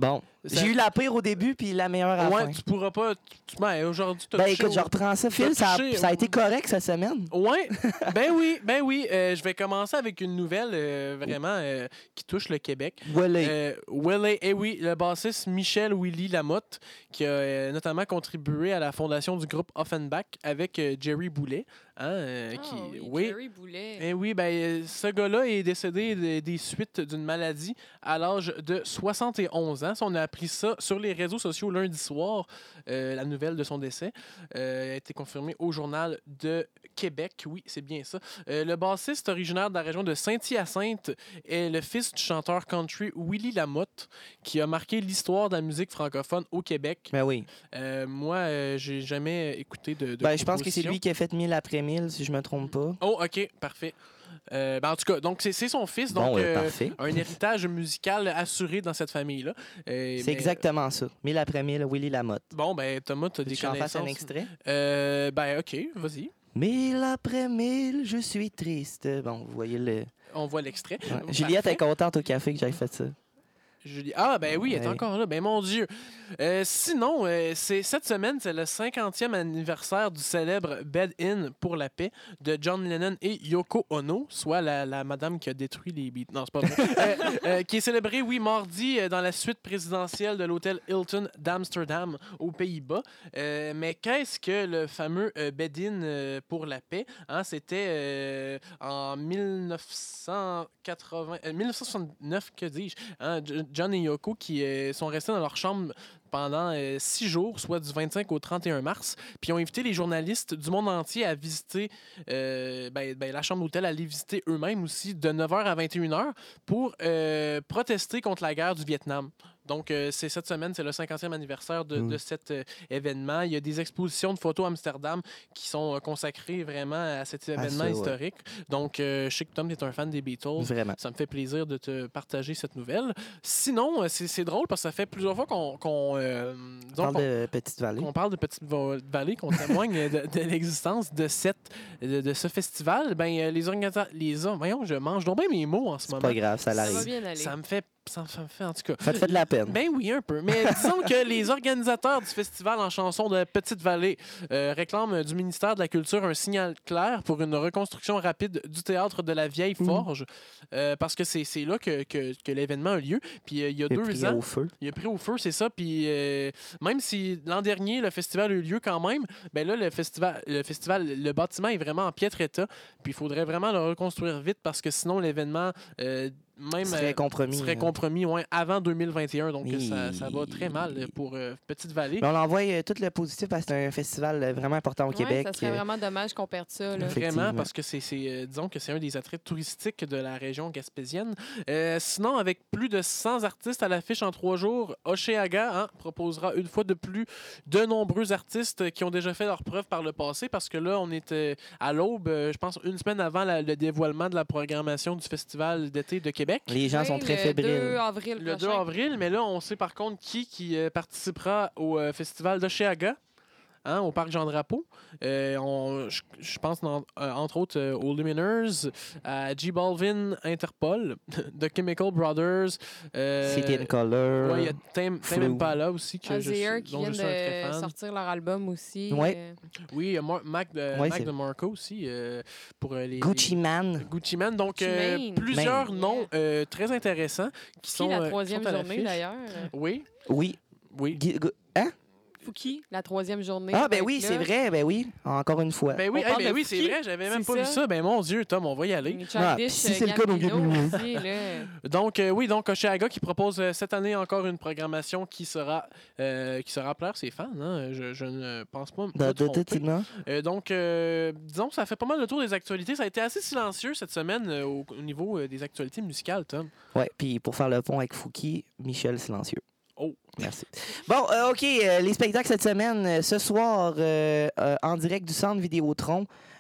Ça- J'ai eu la pire au début, puis la meilleure à la Ouais, fin. tu pourras pas. tu- tu- Ben, aujourd'hui, tu Ben écoute, je reprends ça, Phil. Ça a, touché ça a au- été correct cette semaine. Ouais, ben oui, ben oui. Euh, je vais commencer avec une nouvelle euh, vraiment euh, qui touche le Québec. Voilà. Euh, Willie, eh oui, le bassiste Michel Willy Lamotte, qui a euh, notamment contribué à la fondation du groupe Offenbach avec euh, Jerry Boulet. Hein, euh, Ah qui, oui, Jerry Boulet. Eh oui, ben, euh, ce gars-là est décédé de- des suites d'une maladie à l'âge de soixante et onze ans. Ça, on a appris ça sur les réseaux sociaux lundi soir. Euh, la nouvelle de son décès euh, a été confirmée au Journal de Québec. Oui, c'est bien ça. Euh, le bassiste originaire de la région de Saint-Hyacinthe est le fils du chanteur country Willy Lamotte, qui a marqué l'histoire de la musique francophone au Québec. Ben oui. Euh, moi, euh, j'ai jamais écouté de, de Ben, je pense que c'est composition. lui qui a fait mille après mille, si je me trompe pas. Oh, OK, parfait. Euh, ben, en tout cas, donc c'est c'est son fils, donc Bon, euh, euh, parfait. un héritage musical assuré dans cette famille-là. Euh, C'est mais- exactement ça. Mille après mille, Willy Lamotte. Bon, ben Thomas, tu as des Tu en fasses un connaissances. extrait? Euh, ben OK, vas-y. Mille après mille, je suis triste. Bon, vous voyez le. On voit l'extrait. Ouais. Juliette est Parfait. contente au café que j'aille fait ça. Julie- Ah, ben oui, elle est Ouais. encore là. Ben mon Dieu. Euh, sinon, euh, c'est cette semaine, c'est le cinquantième anniversaire du célèbre Bed In pour la paix de John Lennon et Yoko Ono, soit la, la madame qui a détruit les Beatles. Non, c'est pas vrai. Euh, euh, qui est célébré, oui, mardi, euh, dans la suite présidentielle de l'hôtel Hilton d'Amsterdam, aux Pays-Bas. Euh, mais qu'est-ce que le fameux euh, Bed In euh, pour la paix? Hein, c'était euh, en mille neuf cent quatre-vingts, euh, mille neuf cent soixante-neuf, que dis-je? Hein, J- John et Yoko qui euh, sont restés dans leur chambre pendant euh, six jours, soit du vingt-cinq au trente et un mars, puis ils ont invité les journalistes du monde entier à visiter euh, ben, ben, la chambre d'hôtel, à les visiter eux-mêmes aussi, de neuf heures à vingt et une heures, pour euh, protester contre la guerre du Vietnam. Donc, euh, c'est cette semaine, c'est le cinquantième anniversaire de, Mm. de cet euh, événement. Il y a des expositions de photos à Amsterdam qui sont euh, consacrées vraiment à cet événement ça, ouais. historique. Donc, euh, je sais que Tom, tu es un fan des Beatles. Vraiment. Ça me fait plaisir de te partager cette nouvelle. Sinon, euh, c'est c'est drôle parce que ça fait plusieurs fois qu'on qu'on, euh, On disons parle qu'on- de Petite Vallée. qu'on parle de Petite Va- Vallée, qu'on témoigne de, de l'existence de, cette, de, de ce festival. Ben, euh, les organisateurs... Les, or- voyons, je mange donc bien mes mots en ce C'est moment. pas grave, ça Ça va l'arrive. bien aller. Ça me fait... Ça me fait, en tout cas... Ça te fait de la peine. Ben oui, un peu. Mais disons que les organisateurs du festival en chanson de Petite-Vallée euh, réclament du ministère de la Culture un signal clair pour une reconstruction rapide du théâtre de la Vieille Mhm. Forge, euh, parce que c'est c'est là que, que, que l'événement a lieu. Puis euh, il y a Et deux pris ans, au feu. il a pris au feu, c'est ça. Puis euh, même si l'an dernier, le festival a eu lieu quand même, ben là, le festival, le festival, le bâtiment est vraiment en piètre état. Puis il faudrait vraiment le reconstruire vite parce que sinon, l'événement... euh, même serait euh, compromis. serait là. compromis ouais, avant deux mille vingt et un. Donc, Oui. ça, ça va très mal euh, pour euh, Petite-Vallée. Mais on envoie euh, tout le positif parce que c'est un festival euh, vraiment important au Ouais, Québec. ça serait euh, vraiment dommage qu'on perde ça. Là. Effectivement. Vraiment, parce que c'est, c'est, euh, disons que c'est un des attraits touristiques de la région gaspésienne. Euh, sinon, avec plus de cent artistes à l'affiche en trois jours, Oshéaga hein, proposera une fois de plus de nombreux artistes qui ont déjà fait leur preuve par le passé, parce que là, on est euh, à l'aube, euh, je pense, une semaine avant la- le dévoilement de la programmation du Festival d'été de Québec. Les gens Oui, sont très le fébriles. deux avril Le deux prochain. avril, mais là, on sait par contre qui, qui euh, participera au euh, festival d'Oshéaga, hein, au Parc Jean-Drapeau. Euh, on- je je pense, dans- euh, entre autres, euh, aux Luminers, à J Balvin, Interpol, The Chemical Brothers. Euh, City in Color. ouais, il y a Tame, Tame Flu. Impala aussi, que je, Azier suis- qui dont viennent je suis un très de fan. sortir leur album aussi. Ouais. euh, Oui, il y a Mar- Mac, de, Ouais, Mac c'est- de Marco aussi, euh, pour euh, les... Gucci les- Man. Gucci Mane. Donc, Gucci euh, Mane. plusieurs Mane. noms euh, très intéressants qui Fouki, sont, la euh, qui troisième sont à journée l'affiche. d'ailleurs. Oui, Oui. oui. Gui- gu- Hein? Fouki, la troisième journée. Ah, va ben être oui, là. c'est vrai. Ben oui. Encore une fois. Ben oui, On hey, parle ben de oui c'est Fouki. vrai, j'avais même C'est pas vu ça. ça. Ben mon Dieu, Tom, on va y aller. Ah, Childish, si c'est le cas, donc Gambino Gambino. aussi, là. Donc, euh, oui, donc Oshéaga qui propose euh, cette année encore une programmation qui sera, euh, qui sera plaire ses fans. Hein? Je, je ne pense pas me De- de- de- tromper. non? Euh, donc, euh, disons, ça fait pas mal le tour des actualités. Ça a été assez silencieux cette semaine euh, au, au niveau euh, des actualités musicales, Tom. Ouais, puis pour faire le pont avec Fouki, Michel Silencieux. Oh. Merci. Bon, euh, OK, euh, les spectacles cette semaine, euh, ce soir, euh, euh, en direct du Centre Vidéotron,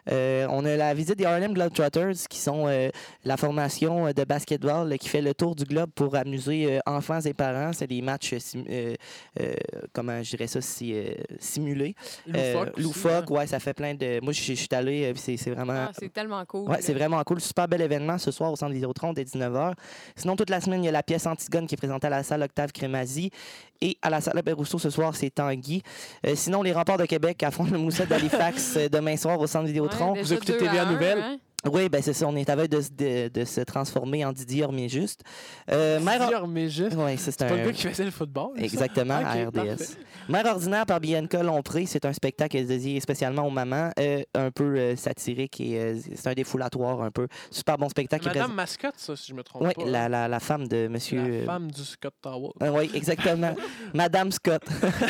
Euh, on a la visite des Harlem Globetrotters, qui sont euh, la formation de basketball là, qui fait le tour du globe pour amuser euh, enfants et parents. C'est des matchs, sim- euh, euh, comment je dirais ça, si, euh, simulés. Euh, Loufoque aussi, loufoque, hein. ouais, ça fait plein de... Moi, je je suis allé, euh, c'est c'est vraiment... Ah, c'est tellement cool. Ouais, c'est vraiment cool. Super bel événement ce soir au Centre Vidéotron dès dix-neuf heures. Sinon, toute la semaine, il y a la pièce Antigone qui est présentée à la salle Octave Crémazie. Et à la salle Albert Rousseau ce soir, c'est Tanguy. Euh, sinon, les Remparts de Québec affrontent le Moussette d'Halifax euh, demain soir au Centre Vidéotron. Ouais, Vous déjà écoutez deux T V A à un, Nouvelles? hein? Oui, ben c'est ça. On est à veille de, de, de se transformer en Didier Ormier-Juste. Euh, Mère... Dire, mais juste. Ouais, ça, c'est C'est pas le un... gars qui faisait le football. ça? Exactement, Ok, à R D S. parfait. Mère ordinaire par Bianca Lompré, c'est un spectacle dédié spécialement aux mamans, euh, un peu euh, satirique et euh, c'est un défoulatoire un peu. Super bon spectacle. qui Madame Mascotte, ça, si je me trompe Oui, pas. la, la, la femme de monsieur... La femme du Scott Tower. oui, exactement. Madame Scott.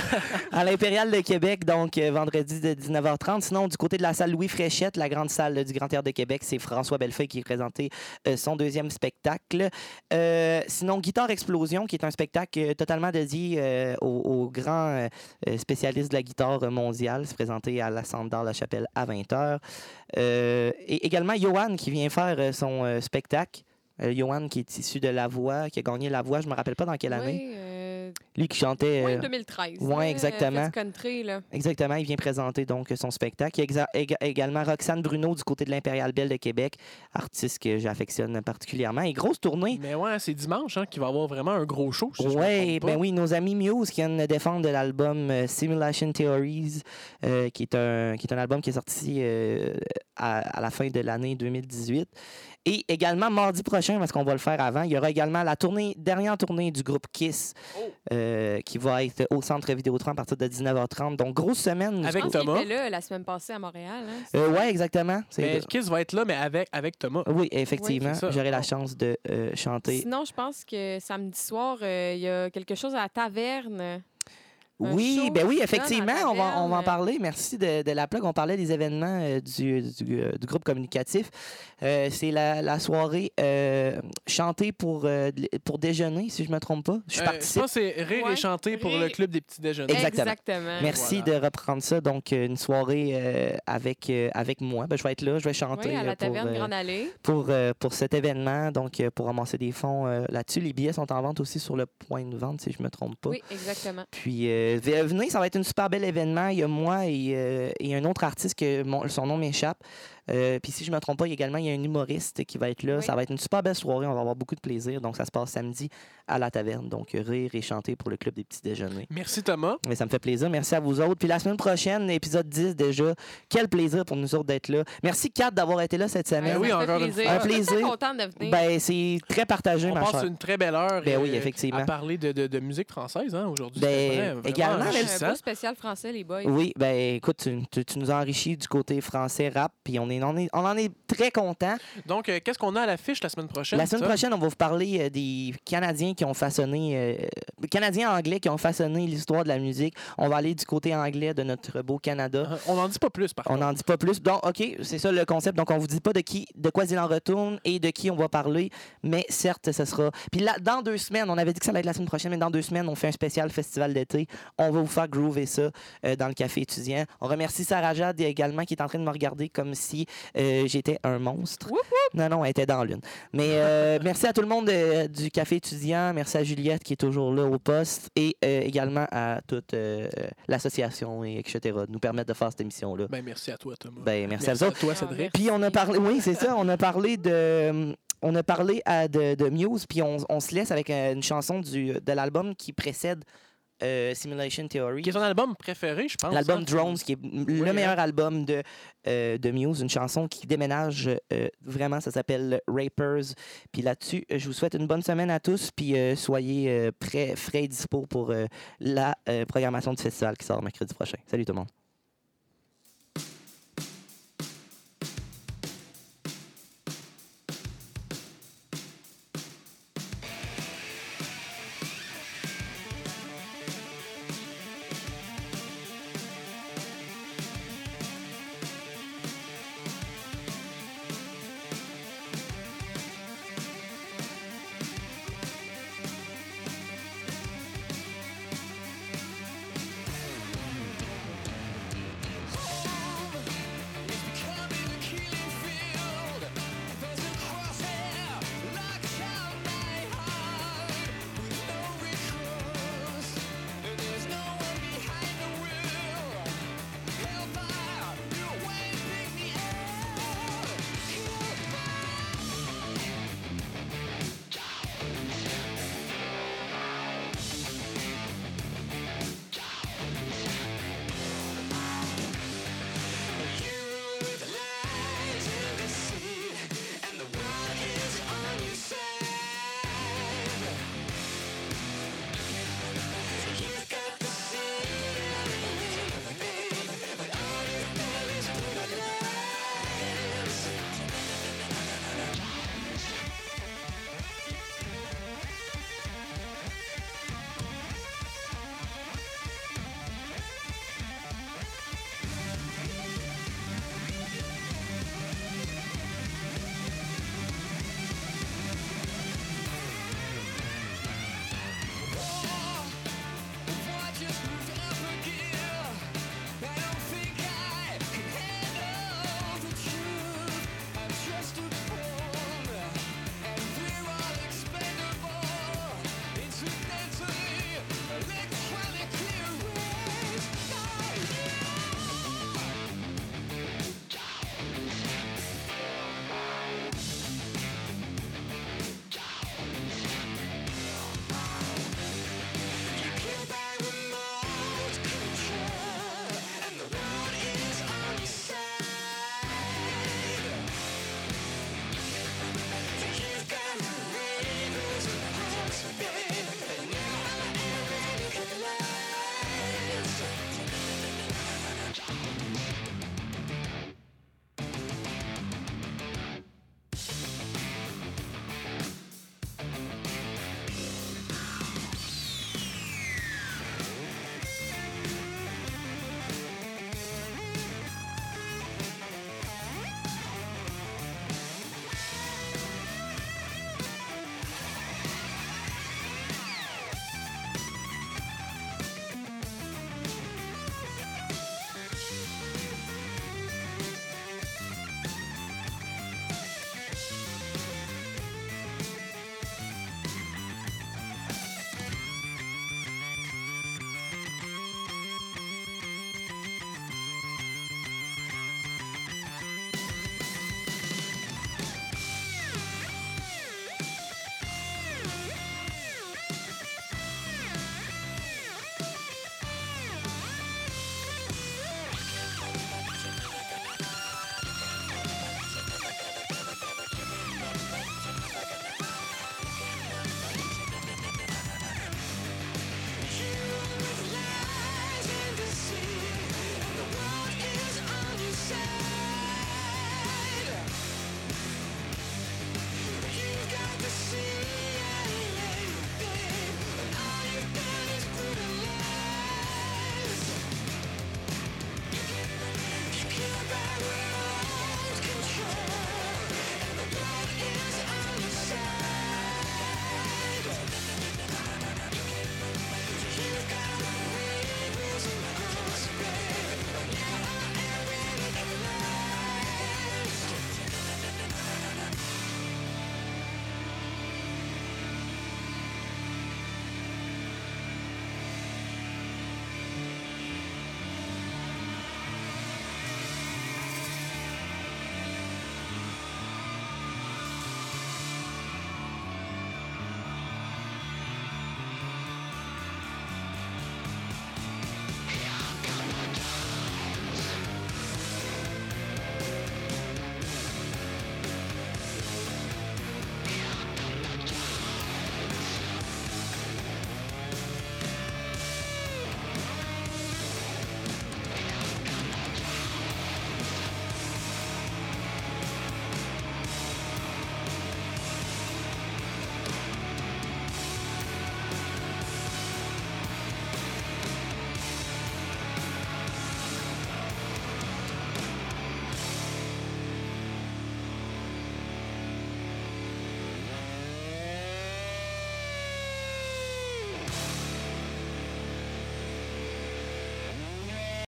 À l'Impérial de Québec, donc euh, vendredi de dix-neuf heures trente. Sinon, du côté de la salle Louis Fréchette, la grande salle euh, du Grand Théâtre de Québec, c'est François Bellefeuille qui est présenté euh, son deuxième spectacle. Euh, sinon, Guitare Explosion, qui est un spectacle euh, totalement dédié euh, aux, aux grands euh, spécialistes de la guitare mondiale. C'est présenté à la Centre d'Art La Chapelle à vingt heures. Euh, et également, Johan qui vient faire euh, son euh, spectacle. Euh, Johan qui est issu de La Voix, qui a gagné La Voix, je me rappelle pas dans quelle année. Oui, euh, Lui qui chantait... ouais, euh, deux mille treize. ouais, là, exactement. fait du country, là. Exactement, il vient présenter donc son spectacle. Il y a exa- éga- également Roxane Bruno du côté de l'Impérial Belle de Québec, artiste que j'affectionne particulièrement. Et grosse tournée. Mais ouais, c'est dimanche hein, qu'il va y avoir vraiment un gros show. si je me Oui, trompe pas. ben oui, nos amis Muse qui viennent défendre de l'album euh, Simulation Theories, euh, qui, est un, qui est un album qui est sorti euh, à, à la fin de l'année deux mille dix-huit. Et également, mardi prochain, parce qu'on va le faire avant, il y aura également la tournée, dernière tournée du groupe Kiss, euh, qui va être au Centre Vidéotron à partir de dix-neuf heures trente. Donc, grosse semaine. Avec Je pense qu'il Thomas. était là la semaine passée à Montréal. Hein? Euh, ouais, exactement. C'est- Mais Kiss va être là, mais avec, avec Thomas. Oui, effectivement. Oui, c'est ça. J'aurai la Bon. chance de euh, chanter. Sinon, je pense que samedi soir, euh, il y a quelque chose à la taverne. un Oui, show ben oui, qui donne effectivement, à la on va, on va en taverne. parler. Merci de, de la plug. On parlait des événements euh, du, du, euh, du groupe communicatif. Euh, c'est la, la soirée euh, chantée pour, euh, pour déjeuner, si je ne me trompe pas. Je Euh, participe. je pense que c'est Rire Ouais, et chanter pour Rire- le club des petits déjeuners. Exactement. Exactement. Merci Voilà. de reprendre ça. Donc, euh, une soirée euh, avec, euh, avec moi. Ben, je vais être là, je vais chanter Oui, à euh, la pour, taverne euh, Grande Allée. pour, euh, pour cet événement. Donc, euh, pour ramasser des fonds euh, là-dessus. Les billets sont en vente aussi sur le point de vente, si je ne me trompe pas. Oui, exactement. Puis, euh, v- venez, ça va être un super bel événement. Il y a moi et, euh, et un autre artiste que mon- son nom m'échappe. Euh, puis, si je ne me trompe pas, il y a également il y a un humoriste qui va être là. Oui. Ça va être une super belle soirée. On va avoir beaucoup de plaisir. Donc, ça se passe samedi à la taverne. Donc, euh, rire et chanter pour le club des petits déjeuners. Merci Thomas. Mais ça me fait plaisir. Merci à vous autres. Puis, la semaine prochaine, épisode dix déjà. Quel plaisir pour nous autres d'être là. Merci, Kat, d'avoir été là cette semaine. Ben oui, Ça me fait encore une plaisir. fois. Un Je suis plaisir. très contente de venir. Ben, c'est très partagé, On ma passe chère. une très belle heure Ben oui, euh, effectivement. à parler de, de, de musique française hein, aujourd'hui. Ben, C'était vrai- vraiment également, Ouais, enrichissant. un beau spécial français, les boys. Oui, ben écoute, tu, tu- tu nous as enrichi du côté français rap, puis on, est, on, est, on en est très contents. Donc, euh, qu'est-ce qu'on a à l'affiche la semaine prochaine? La semaine ça? prochaine, on va vous parler euh, des Canadiens qui ont façonné, euh, Canadiens anglais qui ont façonné l'histoire de la musique. On va aller du côté anglais de notre beau Canada. Euh, On n'en dit pas plus, par On contre. n'en dit pas plus. Donc, OK, c'est ça le concept. Donc, on vous dit pas de qui, de quoi il en retourne et de qui on va parler, mais certes, ce sera. Puis là, dans deux semaines, on avait dit que ça allait être la semaine prochaine, mais dans deux semaines, on fait un spécial festival d'été. On va vous faire groover ça euh, dans le café étudiant. On remercie Sarah Jade également qui est en train de me regarder comme si euh, j'étais un monstre. Woup, Non, non, elle était dans l'une. Mais euh, merci à tout le monde euh, du café étudiant. Merci à Juliette qui est toujours là au poste et euh, également à toute euh, l'association et et cetera de nous permettre de faire cette émission-là. Ben, merci à toi, Thomas. Ben, merci à vous autres. toi, Ah, Cédric. merci. Puis on a parlé, oui, c'est ça, on a parlé de, on a parlé à de, de Muse, puis on, on se laisse avec euh, une chanson du, de l'album qui précède euh, Simulation Theory. Qui est ton album préféré, je pense. L'album hein? Drones, qui est le hein. meilleur album de, euh, de Muse, une chanson qui déménage euh, vraiment, ça s'appelle Rapers. Puis là-dessus, euh, je vous souhaite une bonne semaine à tous, puis euh, soyez euh, prêts, frais et dispo pour euh, la euh, programmation du festival qui sort mercredi prochain. Salut tout le monde.